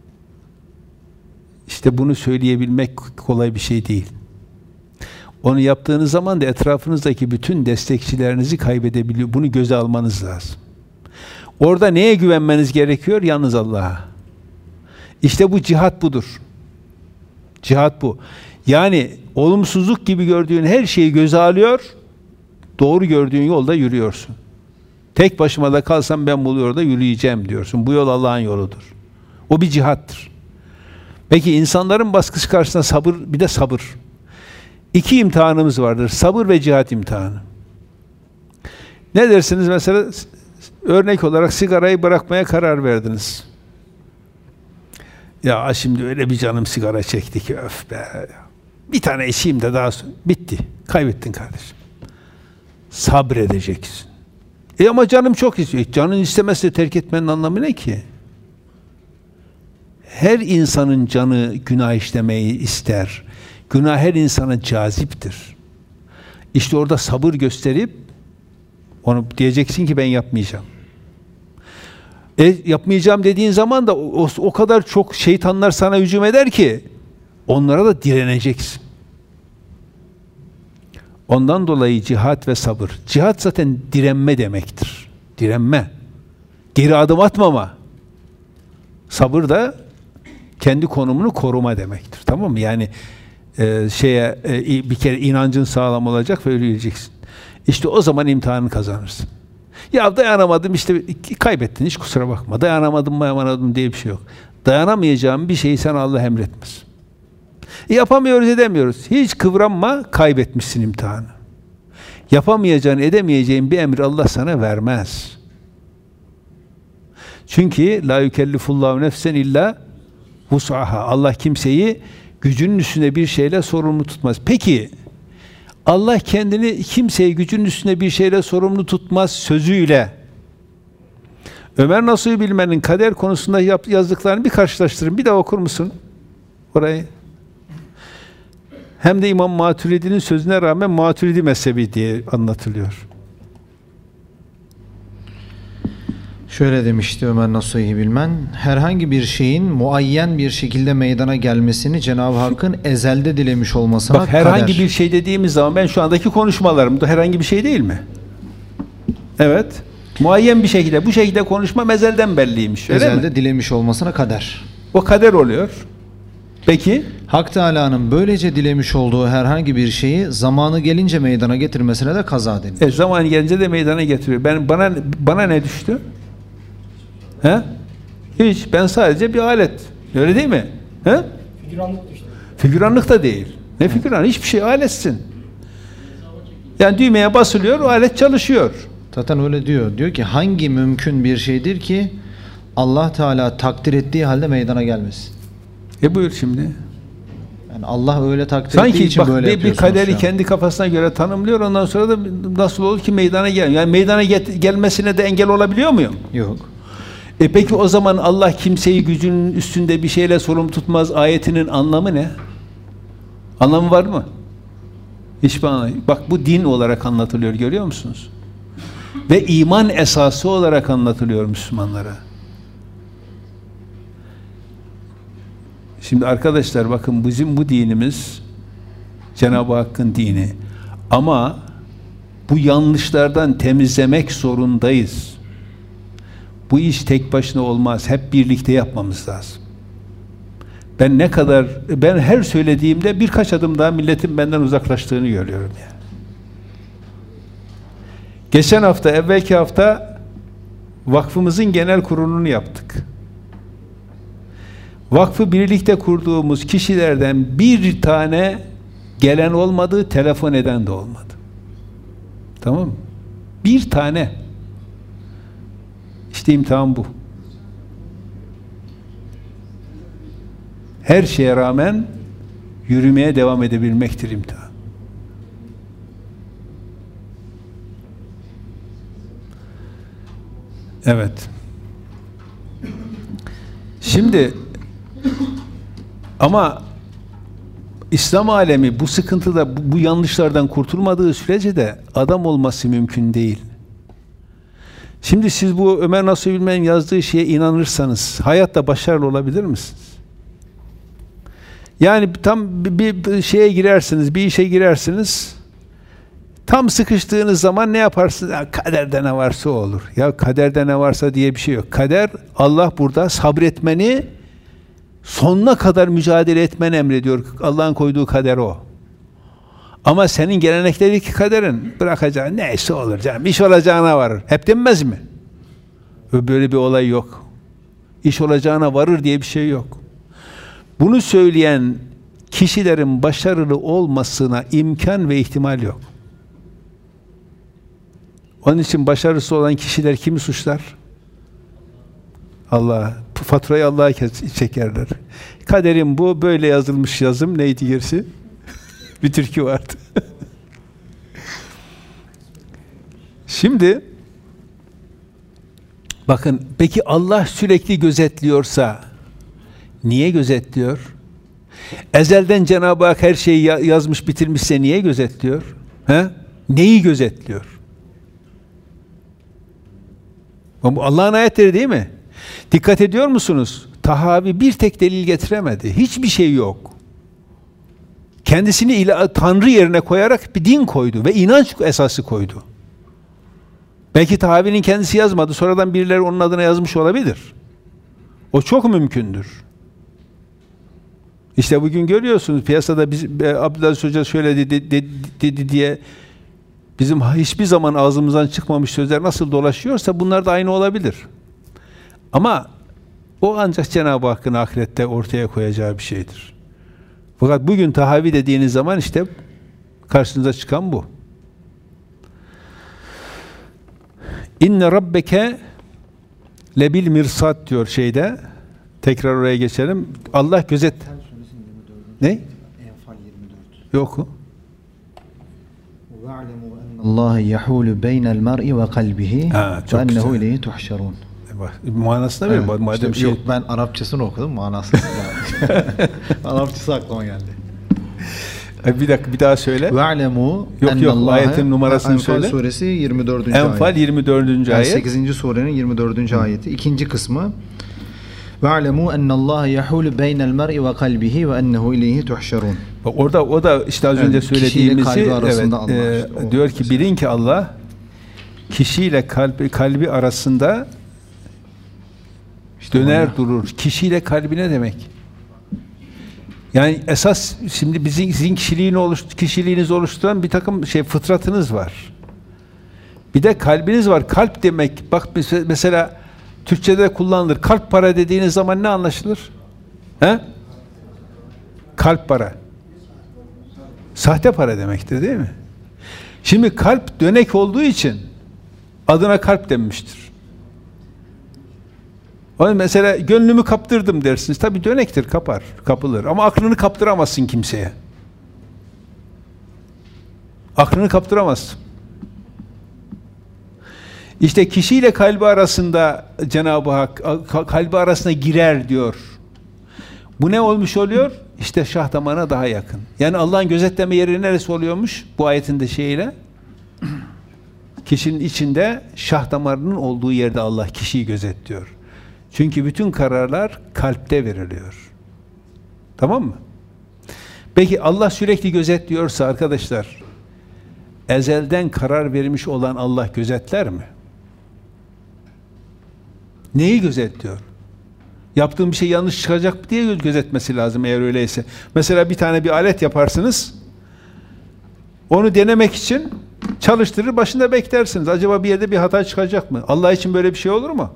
İşte bunu söyleyebilmek kolay bir şey değil. Onu yaptığınız zaman da etrafınızdaki bütün destekçilerinizi kaybedebiliyor. Bunu göze almanız lazım. Orada neye güvenmeniz gerekiyor? Yalnız Allah'a. İşte bu cihat budur. Cihat bu. Yani olumsuzluk gibi gördüğün her şeyi göze alıyor, doğru gördüğün yolda yürüyorsun. Tek başıma da kalsam ben bu yolda yürüyeceğim diyorsun. Bu yol Allah'ın yoludur. O bir cihattır. Peki insanların baskısı karşısında sabır, bir de sabır. İki imtihanımız vardır. Sabır ve cihat imtihanı. Ne dersiniz mesela? Örnek olarak sigarayı bırakmaya karar verdiniz. Ya şimdi öyle bir canım sigara çekti ki öf be. Bir tane içeyim de daha sonra. Bitti. Kaybettin kardeşim. Sabredeceksin. Ama canım çok istiyor. Canın istemezse terk etmenin anlamı ne ki? Her insanın canı günah işlemeyi ister. Günah her insana caziptir. İşte orada sabır gösterip onu diyeceksin ki ben yapmayacağım. Yapmayacağım dediğin zaman da o kadar çok şeytanlar sana hücum eder ki onlara da direneceksin. Ondan dolayı cihat ve sabır. Cihat zaten direnme demektir. Direnme. Geri adım atmama. Sabır da kendi konumunu koruma demektir. Tamam mı? Yani bir kere inancın sağlam olacak ve öleceksin. İşte o zaman imtihanı kazanırsın. Ya dayanamadım işte kaybettin hiç kusura bakma. Dayanamadım diye bir şey yok. Dayanamayacağım bir şeyi sana Allah emretmez. Yapamıyoruz edemiyoruz. Hiç kıvranma, kaybetmişsin imtihanı. Yapamayacağın edemeyeceğin bir emri Allah sana vermez. Çünkü la yükellifullahu nefsen illa vus'aha. Allah kimseyi gücünün üstünde bir şeyle sorumlu tutmaz. Peki Allah kendini kimseyi gücünün üstünde bir şeyle sorumlu tutmaz sözüyle Ömer Nasuhi Bilmen'in kader konusunda yazdıklarını bir karşılaştırın. Bir daha okur musun orayı? hem de İmam Maturidi'nin sözüne rağmen Maturidi mezhebi diye anlatılıyor. Şöyle demişti Ömer Nasuhi Bilmen, herhangi bir şeyin muayyen bir şekilde meydana gelmesini Cenab-ı Hakk'ın ezelde dilemiş olmasına Bak, herhangi kader. bir şey dediğimiz zaman ben şu andaki konuşmalarımda herhangi bir şey değil mi? Evet. Muayyen bir şekilde, bu şekilde konuşma ezelden belliymiş. Öyle Ezelde mi? dilemiş olmasına kader. O kader oluyor. Peki? Hak Teâlâ'nın böylece dilemiş olduğu herhangi bir şeyi zamanı gelince meydana getirmesine de kaza denir. Zaman gelince de meydana getiriyor. Bana ne düştü? He? Hiç. Ben sadece bir alet. Öyle değil mi? He? Figüranlık düştü. Figüranlık da değil. Ne figüran? Hiçbir şey, aletsin. Yani düğmeye basılıyor, o alet çalışıyor. Zaten öyle diyor. Diyor ki hangi mümkün bir şeydir ki Allah Teala takdir ettiği halde meydana gelmesin. Buyur şimdi. Yani Allah öyle takdir ettiği Sanki için bak böyle bir yapıyorsunuz kaderi şu an. kendi kafasına göre tanımlıyor. Ondan sonra da nasıl olur ki meydana gel? Yani meydana gelmesine de engel olabiliyor muyum? Yok. Peki o zaman Allah kimseyi gücünün üstünde bir şeyle sorumlu tutmaz ayetinin anlamı ne? Anlamı var mı? Hiçbir anlamı. Bak, bu din olarak anlatılıyor, görüyor musunuz? Ve iman esası olarak anlatılıyor Müslümanlara. Şimdi arkadaşlar bakın, bizim bu dinimiz Cenab-ı Hakk'ın dini. Ama bu yanlışlardan temizlemek zorundayız. Bu iş tek başına olmaz. Hep birlikte yapmamız lazım. Ben her söylediğimde birkaç adım daha milletin benden uzaklaştığını görüyorum yani. Geçen hafta, evvelki hafta vakfımızın genel kurulunu yaptık. Vakfı birlikte kurduğumuz kişilerden bir tane gelen olmadı, telefon eden de olmadı. Tamam mı? Bir tane. İşte imtihan bu. Her şeye rağmen yürümeye devam edebilmektir imtihan. Evet. Şimdi ama İslam alemi bu sıkıntıda, bu yanlışlardan kurtulmadığı sürece de adam olması mümkün değil. Şimdi siz bu Ömer Nasuhi Bilmen'in yazdığı şeye inanırsanız hayatta başarılı olabilir misiniz? Yani tam bir şeye girersiniz, bir işe girersiniz, tam sıkıştığınız zaman ne yaparsınız? Ya, kaderde ne varsa olur. Ya kaderde ne varsa diye bir şey yok. Kader, Allah burada sabretmeni, sonuna kadar mücadele etmeni emrediyor. Allah'ın koyduğu kader o. Ama senin geleneklerdeki kaderin bırakacağın neyse olur canım. İş olacağına varır. Hep denmez mi? Böyle bir olay yok. İş olacağına varır diye bir şey yok. Bunu söyleyen kişilerin başarılı olmasına imkan ve ihtimal yok. Onun için başarısız olan kişiler kimi suçlar? Allah. Faturayı Allah'a çekerler. Kaderim bu, böyle yazılmış yazım. Neydi gerisi? Bir türkü vardı. Şimdi bakın, peki Allah sürekli gözetliyorsa niye gözetliyor? Ezelden Cenab-ı Hak her şeyi yazmış bitirmişse niye gözetliyor? He? Neyi gözetliyor? Bu Allah'ın ayetleri değil mi? Dikkat ediyor musunuz? Tahavi bir tek delil getiremedi. Hiçbir şey yok. Kendisini Tanrı yerine koyarak bir din koydu ve inanç esası koydu. Belki Tahavi'nin kendisi yazmadı, sonradan birileri onun adına yazmış olabilir. O çok mümkündür. İşte bugün görüyorsunuz piyasada Abdülaziz Hoca şöyle dedi diye bizim hiçbir zaman ağzımızdan çıkmamış sözler nasıl dolaşıyorsa bunlar da aynı olabilir. Ama o ancak Cenab-ı Hakk'ın ahirette ortaya koyacağı bir şeydir. Fakat bugün Tahavi dediğiniz zaman işte karşınıza çıkan bu. İnne rabbeke lebil mirsad diyor şeyde. Tekrar oraya geçelim. Allah gözet. Ne? Enfal 24. Yok o. Allah yahulu beynel mer'i ve kalbihi Ha, ve çok ennehu güzel. ileyhi tuhşerun. Manasına verin. Madem İşte yok, ben Arapçasını okudum, manasını. Arapçası aklıma geldi. Bir dakika, bir daha söyle. Ve'lemû Yok, ayetin numarasını söyle. Enfal suresi 24. Enfal ayet. 24. ayet. 8. surenin 24. ayeti. İkinci kısmı. Ve'lemû ennallâhe yehûlü beynel mer'i ve kalbihi ve ennehu ileyhi tuhşerûn. Bak orada, o da işte az önce söylediğimizi, diyor ki bilin ki Allah kişiyle kalbi arasında döner durur. Kişiyle kalbi ne demek? Yani esas şimdi sizin kişiliğinizi oluşturan bir takım fıtratınız var. Bir de kalbiniz var. Kalp demek, bak mesela Türkçe'de kullanılır. Kalp para dediğiniz zaman ne anlaşılır? He? Kalp para. Sahte para demektir, değil mi? Şimdi kalp dönek olduğu için adına kalp denmiştir. Onun mesela gönlümü kaptırdım dersiniz. Tabii dönektir, kapılır. Ama aklını kaptıramazsın kimseye. Aklını kaptıramazsın. İşte kişiyle kalbi arasında Cenab-ı Hak kalbi arasına girer diyor. Bu ne olmuş oluyor? İşte şah damarına daha yakın. Yani Allah'ın gözetleme yeri neresi oluyormuş? Bu ayetin de şeyiyle. Kişinin içinde şah damarının olduğu yerde Allah kişiyi gözetliyor. Çünkü bütün kararlar kalpte veriliyor. Tamam mı? Peki Allah sürekli gözetliyorsa arkadaşlar, ezelden karar vermiş olan Allah gözetler mi? Neyi gözetliyor? Yaptığım bir şey yanlış çıkacak diye gözetmesi lazım eğer öyleyse. Mesela bir tane bir alet yaparsınız, onu denemek için çalıştırır, başında beklersiniz. Acaba bir yerde bir hata çıkacak mı? Allah için böyle bir şey olur mu?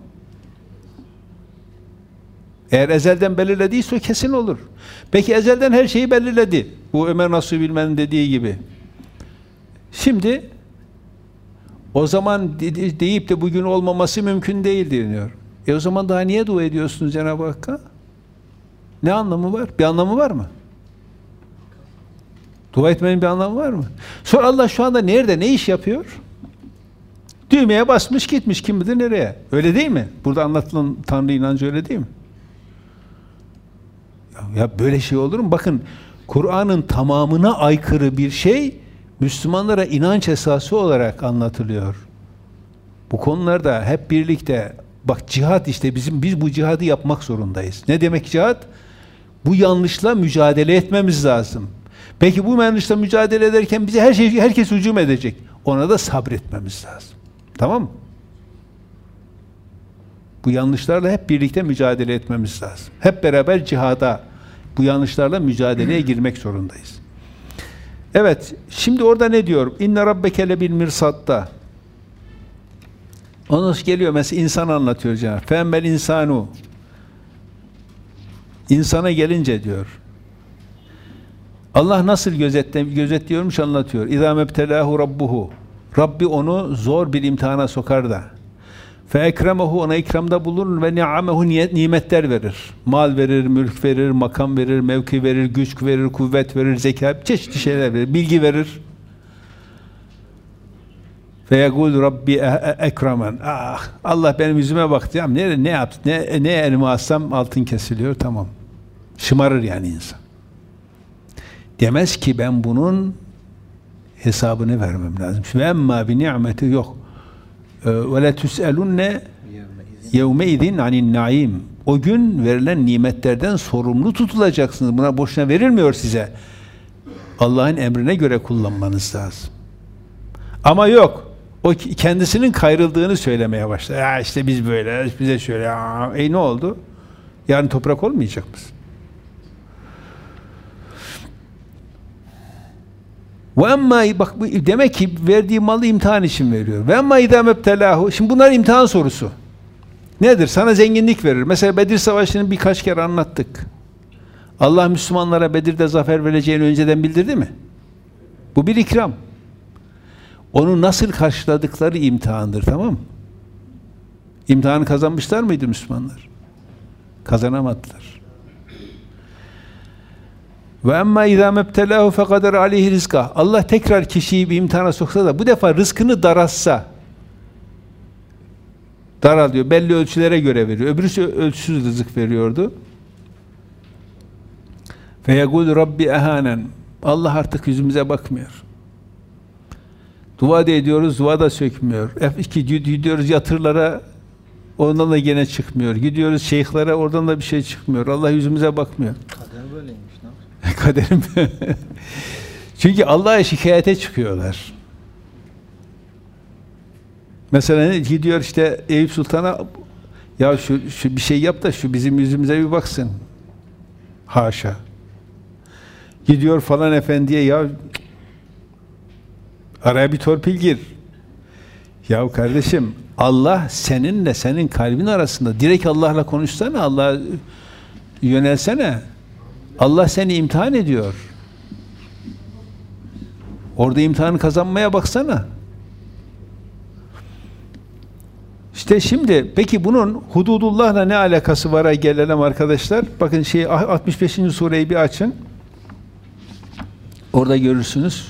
Eğer ezelden belirlediyse o kesin olur. Peki ezelden her şeyi belirledi. Bu Ömer Nasuh Bilmen'in dediği gibi. Şimdi o zaman deyip de bugün olmaması mümkün değil deniyor. O zaman daha niye dua ediyorsunuz Cenab-ı Hakk'a? Ne anlamı var? Bir anlamı var mı? Dua etmenin bir anlamı var mı? Sonra Allah şu anda nerede, ne iş yapıyor? Düğmeye basmış gitmiş, kim bilir nereye. Öyle değil mi? Burada anlatılan Tanrı inancı öyle değil mi? Ya böyle şey olur mu? Bakın, Kur'an'ın tamamına aykırı bir şey Müslümanlara inanç esası olarak anlatılıyor. Bu konularda hep birlikte, bak cihat işte biz bu cihadı yapmak zorundayız. Ne demek cihat? Bu yanlışla mücadele etmemiz lazım. Peki bu yanlışla mücadele ederken bize herkes hücum edecek. Ona da sabretmemiz lazım. Tamam mı? Bu yanlışlarla hep birlikte mücadele etmemiz lazım. Hep beraber cihada, bu yanlışlarla mücadeleye girmek zorundayız. Evet, şimdi orada ne diyor? İnne rabbeke lebil mirsatta. Ondan geliyor mesela insan anlatıyor Cenab-ı Hak. Femmel insanu. İnsana gelince diyor. Allah nasıl gözetliyormuş anlatıyor. İzâ mebtelâhu rabbuhu. Rabbi onu zor bir imtihana sokar da. Fe ekremehu, ona ikramda bulunur ve ni'amehu, nimetler verir. Mal verir, mülk verir, makam verir, mevki verir, güç verir, kuvvet verir, zeka, çeşitli şeyler verir, bilgi verir. Fe yegul Rabbi ekremen. Ah, Allah benim yüzüme baktı. Ya ne yaptı? Ne elime assam altın kesiliyor, tamam. Şımarır yani insan. Demez ki ben bunun hesabını vermem lazım. Ve emma bi ni'meti yok. Ve la tus'alunne yevme izin anin naim. O gün verilen nimetlerden sorumlu tutulacaksınız. Buna boşuna verilmiyor size. Allah'ın emrine göre kullanmanız lazım. Ama yok. O kendisinin kayrıldığını söylemeye başlar. Ya işte biz böyle, bize şöyle. Ne oldu? Yarın toprak olmayacak mısın? Ve emma, bak demek ki verdiği malı imtihan için veriyor. Ve emma idâ mebtelâhu. Şimdi bunlar imtihan sorusu. Nedir? Sana zenginlik verir. Mesela Bedir Savaşı'nı birkaç kere anlattık. Allah Müslümanlara Bedir'de zafer vereceğini önceden bildirdi mi? Bu bir ikram. Onu nasıl karşıladıkları imtihandır, tamam mı? İmtihanı kazanmışlar mıydı Müslümanlar? Kazanamadılar. Ve emma izâ mebtelâhu fekadere aleyhi rizka. Allah tekrar kişiyi bir imtihana soksa da bu defa rızkını daraltsa, daralıyor, belli ölçülere göre veriyor. Öbürüsü ölçüsüz rızık veriyordu. Fe yegûl Rabbi ehânen. Allah artık yüzümüze bakmıyor. Dua da ediyoruz, dua da sökmüyor. Gidiyoruz yatırlara, ondan da gene çıkmıyor. Gidiyoruz şeyhlere, oradan da bir şey çıkmıyor. Allah yüzümüze bakmıyor. Kader böyleymiş. Kaderim. Çünkü Allah'a şikayete çıkıyorlar. Mesela gidiyor işte Eyüp Sultan'a, ya şu bir şey yap da şu bizim yüzümüze bir baksın. Haşa. Gidiyor falan efendiye, ya araya bir torpil gir. Ya kardeşim, Allah seninle senin kalbin arasında. Direkt Allah'la konuşsana, Allah'a yönelsene. Allah seni imtihan ediyor. Orada imtihanı kazanmaya baksana. İşte şimdi peki bunun hududullah'la ne alakası var gelelim arkadaşlar. Bakın 65. sureyi bir açın. Orada görürsünüz.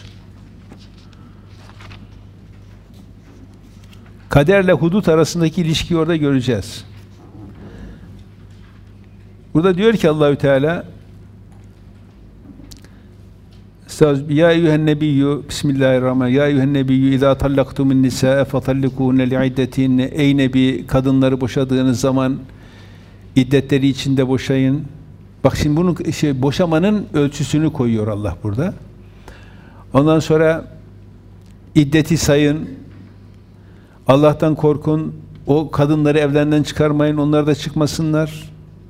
Kaderle hudut arasındaki ilişkiyi orada göreceğiz. Burada diyor ki Allahü Teala, ya eyyühen nebiyyü, bismillahirrahmanirrahim, ya eyyühen nebiyyü izâ tallaktumun nisâe fatallikuhunne li'iddetinne, ey nebi, kadınları boşadığınız zaman iddetleri içinde boşayın. Bak şimdi bunun boşamanın ölçüsünü koyuyor Allah burada. Ondan sonra iddeti sayın, Allah'tan korkun, o kadınları evlerinden çıkarmayın, onlar da çıkmasınlar.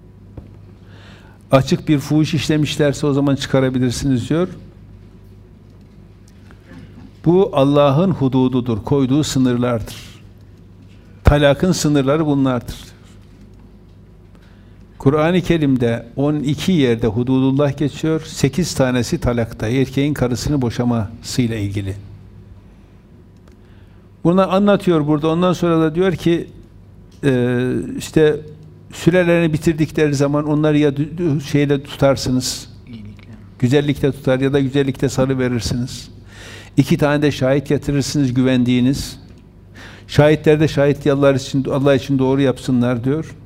Açık bir fuhuş işlemişlerse o zaman çıkarabilirsiniz diyor. Bu Allah'ın hudududur, koyduğu sınırlardır. Talakın sınırları bunlardır. Kur'an-ı Kerim'de 12 yerde hududullah geçiyor, 8 tanesi talakta, erkeğin karısını boşamasıyla ilgili. Bunu anlatıyor burada. Ondan sonra da diyor ki işte sürelerini bitirdikleri zaman onları ya şeyle tutarsınız, güzellikle tutar ya da güzellikle salı verirsiniz. 2 tane de şahit getirirsiniz güvendiğiniz. Şahitler de şahit Allah için doğru yapsınlar diyor.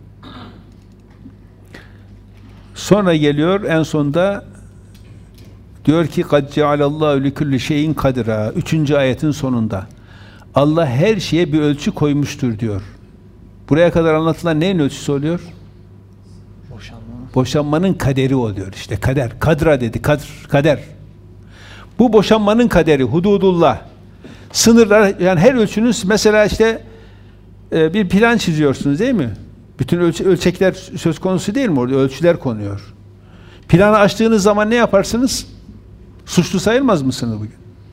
Sonra geliyor en sonda diyor ki kad cealallahu likulli şeyin kadra. 3. ayetin sonunda. Allah her şeye bir ölçü koymuştur diyor. Buraya kadar anlatılan neyin ölçüsü oluyor? Boşanmanın kaderi oluyor işte. Kader. Kadra dedi. Kader. Bu boşanmanın kaderi. Hududullah. Sınırlar, yani her ölçünün, mesela işte bir plan çiziyorsunuz değil mi? Bütün ölçekler söz konusu değil mi orada? Ölçüler konuyor. Planı açtığınız zaman ne yaparsınız? Suçlu sayılmaz mısınız bugün?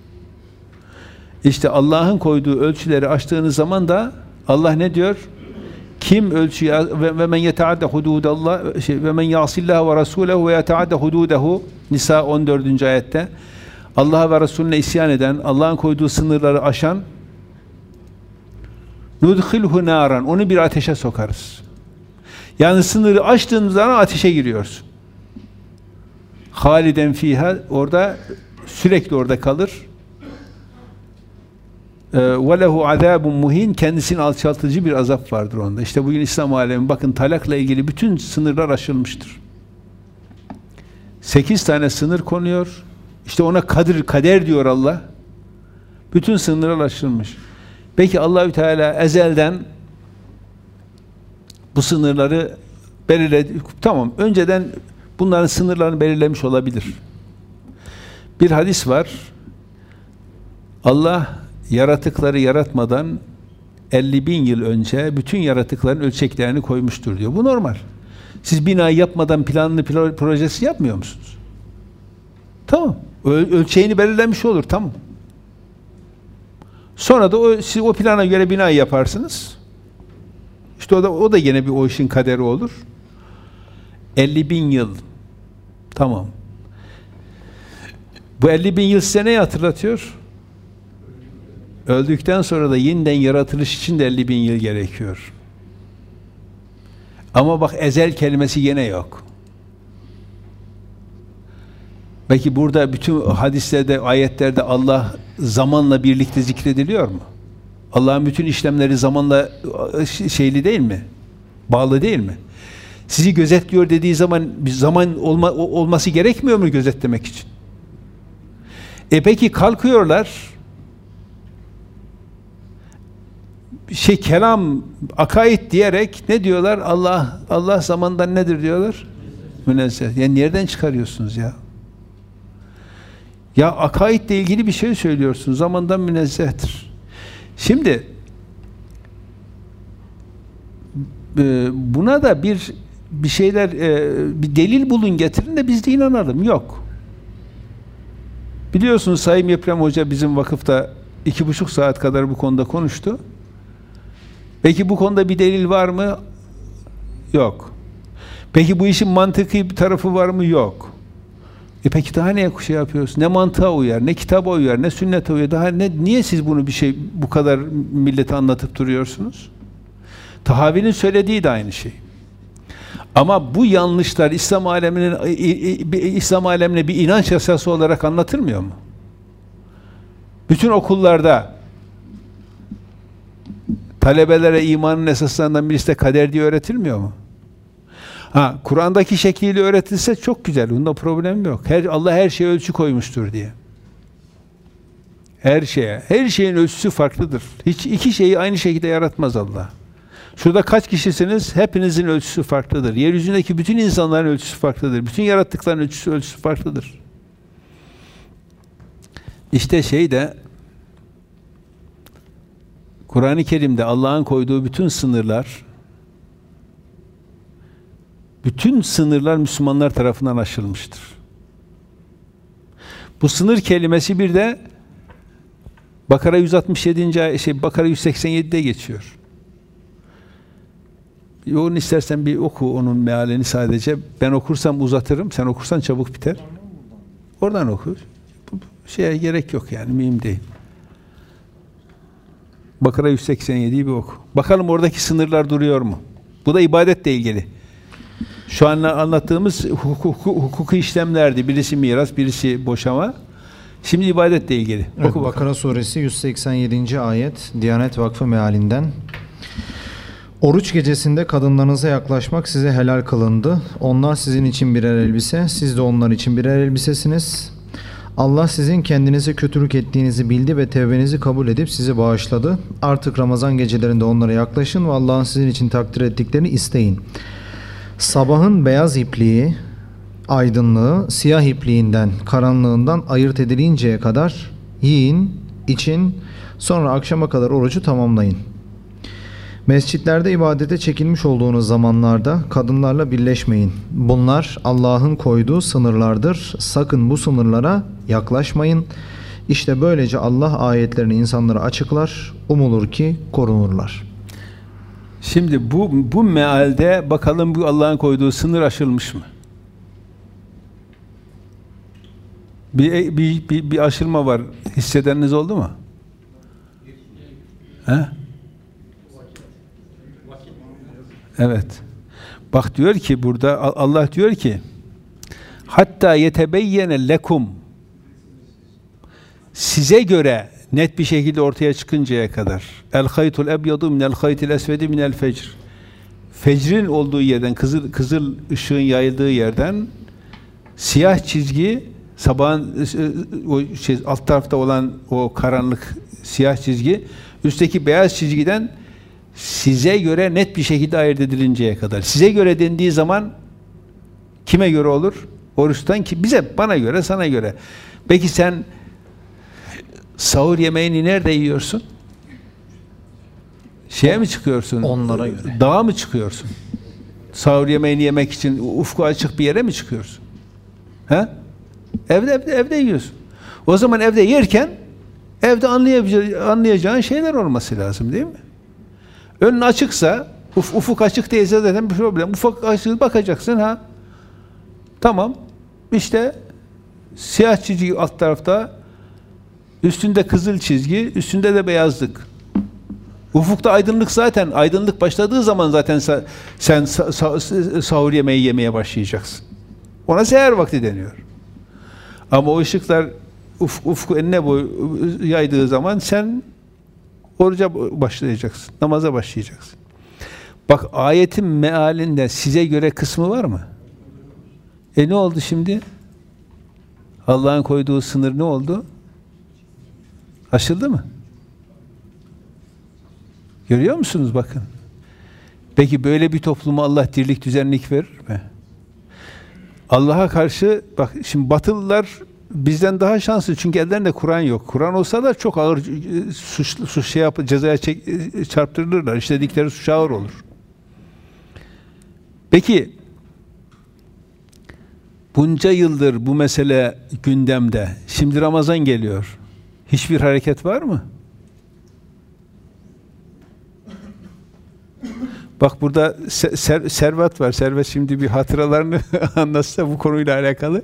İşte Allah'ın koyduğu ölçüleri açtığınız zaman da Allah ne diyor? Kim ölçüyü ve men yetaadde hududallah ve men yasillaha ve rasulehu ve yetaadde hududehu, Nisa 14. ayette, Allah'a ve Resulüne isyan eden, Allah'ın koyduğu sınırları aşan, nudkhilhu naran, onu bir ateşe sokarız. Yani sınırı aştığınız zaman ateşe giriyorsun. Haliden fiha, orada sürekli orada kalır. Ve lehu azabun muhin, kendisine alçaltıcı bir azap vardır onda. İşte bugün İslam alemi, bakın talakla ilgili bütün sınırlar aşılmıştır. 8 tane sınır konuyor. İşte ona kader diyor Allah. Bütün sınırlar aşılmış. Peki Allahü Teala ezelden bu sınırları belirledi. Tamam, önceden bunların sınırlarını belirlemiş olabilir. Bir hadis var. Allah yaratıkları yaratmadan 50.000 yıl önce bütün yaratıkların ölçeklerini koymuştur diyor. Bu normal. Siz binayı yapmadan planlı projesi yapmıyor musunuz? Tamam. Ölçeğini belirlemiş olur. Tamam. Sonra da siz o plana göre binayı yaparsınız. İşte o da yine o işin kaderi olur. 50.000 yıl. Tamam. Bu 50.000 yıl size neyi hatırlatıyor? Öldükten sonra da yeniden yaratılış için de 50.000 yıl gerekiyor. Ama bak, ezel kelimesi yine yok. Belki burada bütün hadislerde, ayetlerde Allah zamanla birlikte zikrediliyor mu? Allah'ın bütün işlemleri zamanla şeyli değil mi? Bağlı değil mi? Sizi gözetliyor dediği zaman bir zaman olması gerekmiyor mu gözetlemek için? Peki kalkıyorlar, kelam, akaid diyerek ne diyorlar? Allah zamandan nedir diyorlar? Münezzeh. Yani nereden çıkarıyorsunuz ya? Ya akaidle ilgili bir şey söylüyorsunuz. Zamandan münezzehtir. Şimdi buna da bir şeyler, bir delil bulun, getirin de biz de inanalım. Yok. Biliyorsunuz Sayın Yeprem Hoca bizim vakıfta 2,5 saat kadar bu konuda konuştu. Peki bu konuda bir delil var mı? Yok. Peki bu işin mantıki bir tarafı var mı? Yok. Peki daha neye şey yapıyoruz? Ne mantığa uyar, ne kitaba uyar, ne sünnete uyar. Daha niye siz bunu bu kadar millete anlatıp duruyorsunuz? Tahavi'nin söylediği de aynı şey. Ama bu yanlışlar İslam alemine bir inanç esası olarak anlatılmıyor mu? Bütün okullarda talebelere imanın esaslarından birisi de kader diye öğretilmiyor mu? Kur'an'daki şekliyle öğretilse çok güzel. Bunda problem yok. Allah her şeye ölçü koymuştur diye. Her şeye. Her şeyin ölçüsü farklıdır. Hiç iki şeyi aynı şekilde yaratmaz Allah. Şurada kaç kişisiniz? Hepinizin ölçüsü farklıdır. Yeryüzündeki bütün insanların ölçüsü farklıdır. Bütün yarattıkların ölçüsü farklıdır. İşte Kur'an-ı Kerim'de Allah'ın koyduğu bütün sınırlar Müslümanlar tarafından aşılmıştır. Bu sınır kelimesi bir de Bakara 167. Bakara 187'de geçiyor. Onu istersen bir oku, onun mealini sadece. Ben okursam uzatırım, sen okursan çabuk biter. Oradan oku. Şeye gerek yok yani, mühim değil. Bakara 187'yi bir oku. Bakalım oradaki sınırlar duruyor mu? Bu da ibadetle ilgili. Şu an anlattığımız hukuki işlemlerdi. Birisi miras, birisi boşama. Şimdi ibadetle ilgili. Evet, Bakara suresi 187. ayet Diyanet Vakfı mealinden. Oruç gecesinde kadınlarınıza yaklaşmak size helal kılındı. Onlar sizin için birer elbise, siz de onlar için birer elbisesiniz. Allah sizin kendinize kötülük ettiğinizi bildi ve tevbenizi kabul edip sizi bağışladı. Artık Ramazan gecelerinde onlara yaklaşın ve Allah'ın sizin için takdir ettiklerini isteyin. Sabahın beyaz ipliği, aydınlığı, siyah ipliğinden, karanlığından ayırt edilinceye kadar yiyin, için, sonra akşama kadar orucu tamamlayın. Mescitlerde ibadete çekilmiş olduğunuz zamanlarda kadınlarla birleşmeyin. Bunlar Allah'ın koyduğu sınırlardır. Sakın bu sınırlara yaklaşmayın. İşte böylece Allah ayetlerini insanlara açıklar. Umulur ki korunurlar. Şimdi bu mealde bakalım bu Allah'ın koyduğu sınır aşılmış mı? Bir aşılma var. Hissedeniniz oldu mu? He? Evet. Bak diyor ki burada Allah diyor ki hatta yetebeyyene lekum, size göre net bir şekilde ortaya çıkıncaya kadar el haytul ebyadu minel haytil esvedi minel fecr, fecrin olduğu yerden, kızıl ışığın yayıldığı yerden siyah çizgi, sabahın alt tarafta olan o karanlık siyah çizgi, üstteki beyaz çizgiden size göre net bir şekilde ayırt edilinceye kadar. Size göre dendiği zaman kime göre olur? Oruçtan ki bana göre, sana göre. Peki sen sahur yemeğini nerede yiyorsun? Şeye mi çıkıyorsun? Onlara göre. Dağa mı çıkıyorsun? Sahur yemeğini yemek için ufku açık bir yere mi çıkıyorsun? He? Evde yiyorsun. O zaman evde yerken evde anlayacağın şeyler olması lazım, değil mi? Önün açıksa, ufuk açık değilse zaten bir problem. Ufuk açık bakacaksın ha. Tamam. İşte siyah çizgi alt tarafta, üstünde kızıl çizgi, üstünde de beyazlık. Ufukta aydınlık zaten. Aydınlık başladığı zaman zaten sen sahur yemeği yemeye başlayacaksın. Ona seher vakti deniyor. Ama o ışıklar ufku enine yaydığı zaman sen oruca başlayacaksın. Namaza başlayacaksın. Bak ayetin mealinde size göre kısmı var mı? Ne oldu şimdi? Allah'ın koyduğu sınır ne oldu? Aşıldı mı? Görüyor musunuz bakın? Peki böyle bir topluma Allah dirlik düzenlik verir mi? Allah'a karşı bak şimdi Batılılar bizden daha şanslı çünkü ellerinde Kur'an yok. Kur'an olsa da çok ağır cezaya çarptırılırlar. İşledikleri suç ağır olur. Peki bunca yıldır bu mesele gündemde. Şimdi Ramazan geliyor. Hiçbir hareket var mı? Bak burada Servet var. Servet şimdi bir hatıralarını anlatsa bu konuyla alakalı.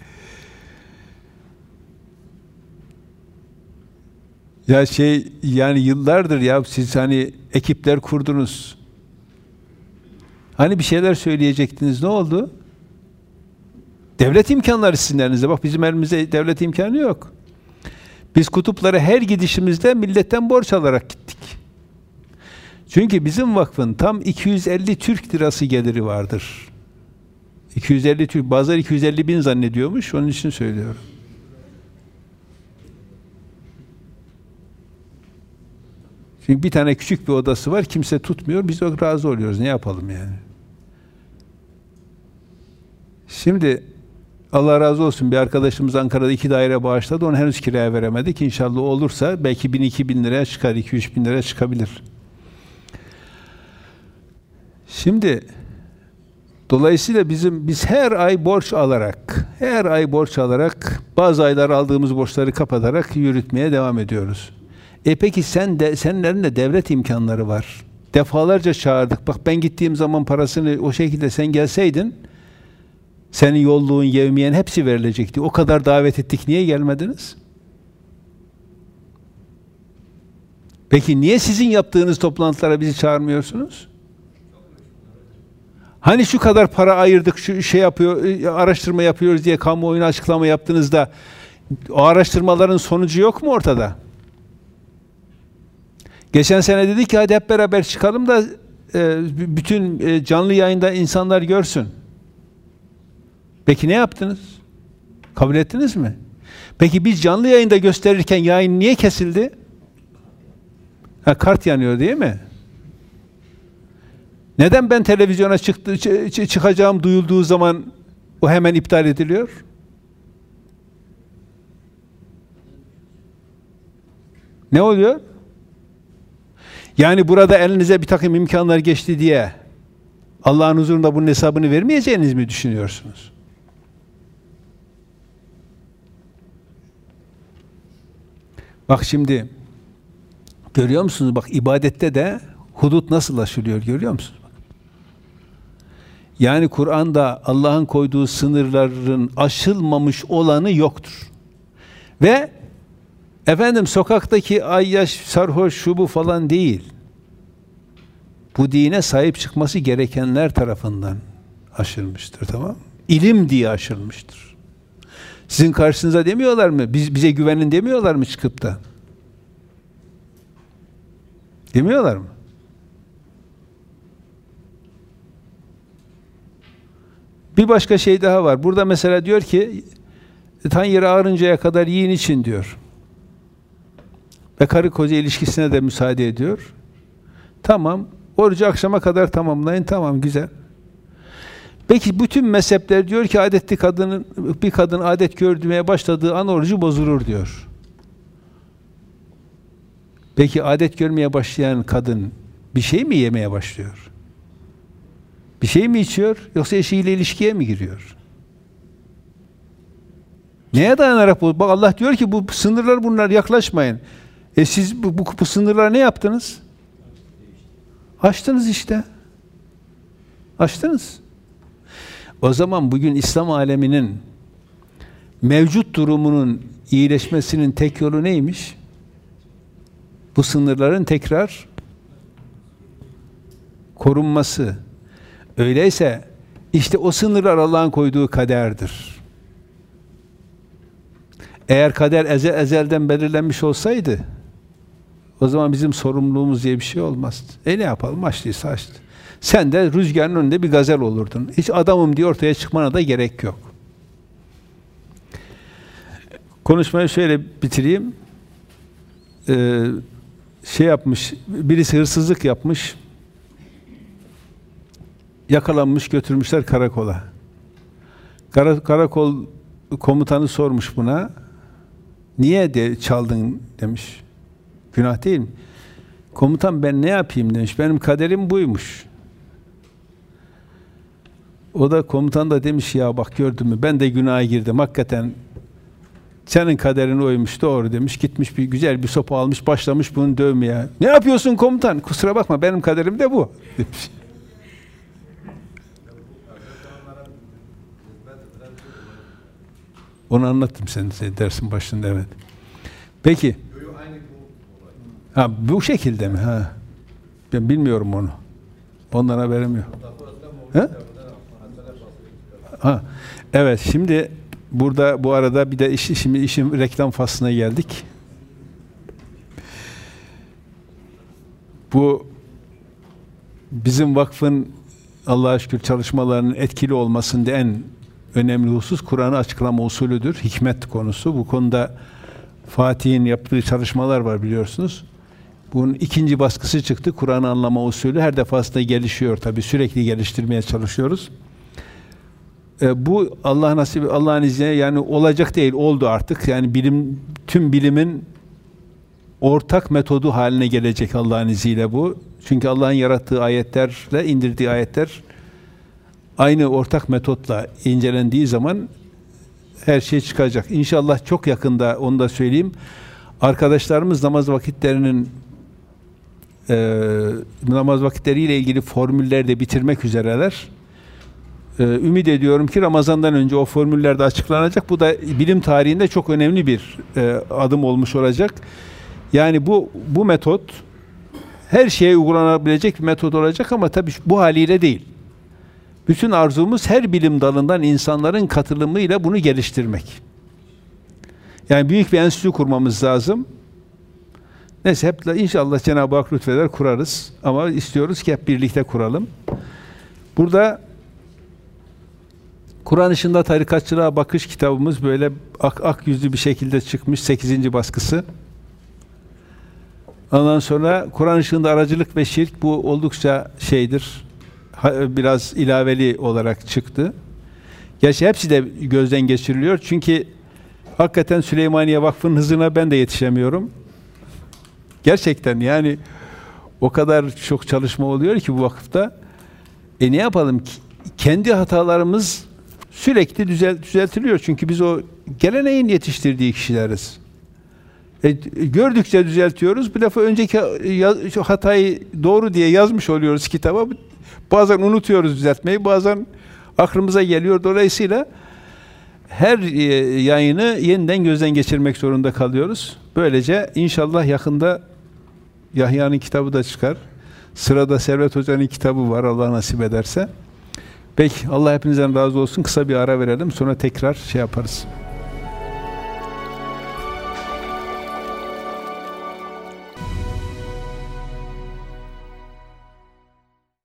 Ya yani yıllardır ya siz hani ekipler kurdunuz. Hani bir şeyler söyleyecektiniz. Ne oldu? Devlet imkanları sizin elinizde. Bak bizim elimizde devlet imkanı yok. Biz kutuplara her gidişimizde milletten borç alarak gittik. Çünkü bizim vakfın tam 250 Türk lirası geliri vardır. 250 Türk, bazıları 250 bin zannediyormuş, onun için söylüyorum. Çünkü bir tane küçük bir odası var, kimse tutmuyor, biz de razı oluyoruz, ne yapalım yani. Şimdi Allah razı olsun bir arkadaşımız Ankara'da 2 daire bağışladı, onu henüz kiraya veremedik. İnşallah olursa belki 1000-2000 liraya çıkar, 2-3 bin liraya çıkabilir. Şimdi dolayısıyla biz her ay borç alarak bazı aylar aldığımız borçları kapatarak yürütmeye devam ediyoruz. Peki senin elinde devlet imkanları var. Defalarca çağırdık. Bak ben gittiğim zaman parasını o şekilde sen gelseydin senin yolluğun, yevmiyen hepsi verilecekti. O kadar davet ettik. Niye gelmediniz? Peki niye sizin yaptığınız toplantılara bizi çağırmıyorsunuz? Hani şu kadar para ayırdık, araştırma yapıyoruz diye kamuoyuna açıklama yaptığınızda o araştırmaların sonucu yok mu ortada? Geçen sene dedik ki hadi hep beraber çıkalım da bütün canlı yayında insanlar görsün. Peki ne yaptınız? Kabul ettiniz mi? Peki biz canlı yayında gösterirken yayın niye kesildi? Kart yanıyor değil mi? Neden ben televizyona çıkacağım duyulduğu zaman o hemen iptal ediliyor? Ne oluyor? Yani burada elinize bir takım imkanlar geçti diye Allah'ın huzurunda bunun hesabını vermeyeceğiniz mi düşünüyorsunuz? Bak şimdi görüyor musunuz? Bak ibadette de hudut nasıl aşılıyor görüyor musunuz? Yani Kur'an'da Allah'ın koyduğu sınırların aşılmamış olanı yoktur. Ve efendim sokaktaki ayyaş, sarhoş, şu bu falan değil. Bu dine sahip çıkması gerekenler tarafından aşılmıştır, tamam mı? İlim diye aşılmıştır. Sizin karşınıza demiyorlar mı? Bize güvenin demiyorlar mı çıkıp da? Demiyorlar mı? Bir başka şey daha var. Burada mesela diyor ki tan yeri ağrıncaya kadar yiyin için diyor. Ve karı koca ilişkisine de müsaade ediyor. Tamam. Orucu akşama kadar tamamlayın. Tamam, güzel. Peki bütün mezhepler diyor ki bir kadın adet görmeye başladığı an orucu bozulur diyor. Peki adet görmeye başlayan kadın bir şey mi yemeye başlıyor? Bir şey mi içiyor? Yoksa eşiyle ilişkiye mi giriyor? Neye dayanarak bu? Bak Allah diyor ki bu sınırlar bunlar, yaklaşmayın. Siz bu sınırlara ne yaptınız? Aştınız işte. Aştınız. O zaman bugün İslam aleminin mevcut durumunun iyileşmesinin tek yolu neymiş? Bu sınırların tekrar korunması. Öyleyse işte o sınırlar Allah'ın koyduğu kaderdir. Eğer kader ezelden belirlenmiş olsaydı o zaman bizim sorumluluğumuz diye bir şey olmazdı. Ne yapalım? Açtıysa açtı. Sen de rüzgarın önünde bir gazel olurdun. Hiç adamım diye ortaya çıkmana da gerek yok. Konuşmayı şöyle bitireyim. şey yapmış, birisi hırsızlık yapmış, yakalanmış, götürmüşler karakola. Karakol komutanı sormuş buna, niye de çaldın demiş. Günah değil mi? Komutan ben ne yapayım demiş. Benim kaderim buymuş. O da komutan da demiş ya bak gördün mü ben de günaha girdim. Hakikaten senin kaderin oymuş doğru demiş. Gitmiş bir güzel bir sopa almış başlamış bunu dövmeye. Ne yapıyorsun komutan? Kusura bakma benim kaderim de bu demiş. Onu anlattım sen dersin başında evet. Peki. Ha bu şekilde mi? Ha. Ben bilmiyorum onu. Ondan haberim yok. Ha? Ha. Evet şimdi burada bu arada bir de şimdi işin reklam faslına geldik. Bu bizim vakfın Allah'a şükür çalışmalarının etkili olmasında en önemli husus Kur'an'ı açıklama usulüdür. Hikmet konusu. Bu konuda Fatih'in yaptığı çalışmalar var biliyorsunuz. Bunun 2. baskısı çıktı. Kur'an'ı anlama usulü her defasında gelişiyor tabii. Sürekli geliştirmeye çalışıyoruz. Bu Allah nasip, Allah'ın izniyle yani olacak değil, oldu artık. Yani tüm bilimin ortak metodu haline gelecek Allah'ın izniyle bu. Çünkü Allah'ın yarattığı ayetlerle indirdiği ayetler aynı ortak metotla incelendiği zaman her şey çıkacak. İnşallah çok yakında onu da söyleyeyim. Arkadaşlarımız namaz vakitleriyle ilgili formüller de bitirmek üzereler. Ümit ediyorum ki Ramazan'dan önce o formüller de açıklanacak. Bu da bilim tarihinde çok önemli bir adım olmuş olacak. Yani bu metot her şeye uygulanabilecek bir metot olacak ama tabii bu haliyle değil. Bütün arzumuz her bilim dalından insanların katılımıyla bunu geliştirmek. Yani büyük bir enstitü kurmamız lazım. Neyse hep inşallah Cenab-ı Hak lütfeder kurarız. Ama istiyoruz ki hep birlikte kuralım. Burada Kur'an ışığında tarikatçılığa bakış kitabımız böyle ak yüzlü bir şekilde çıkmış 8. baskısı. Ondan sonra Kur'an ışığında aracılık ve şirk bu oldukça şeydir. Biraz ilaveli olarak çıktı. Gerçi hepsi de gözden geçiriliyor. Çünkü hakikaten Süleymaniye Vakfı'nın hızına ben de yetişemiyorum. Gerçekten yani o kadar çok çalışma oluyor ki bu vakıfta. Ne yapalım? Kendi hatalarımız sürekli düzeltiliyor. Çünkü biz o geleneğin yetiştirdiği kişileriz. Gördükçe düzeltiyoruz. Bir defa önceki hatayı doğru diye yazmış oluyoruz kitaba. Bazen unutuyoruz düzeltmeyi. Bazen aklımıza geliyor. Dolayısıyla her yayını yeniden gözden geçirmek zorunda kalıyoruz. Böylece inşallah yakında Yahya'nın kitabı da çıkar. Sırada Servet Hoca'nın kitabı var Allah nasip ederse. Peki Allah hepinizden razı olsun. Kısa bir ara verelim. Sonra tekrar şey yaparız.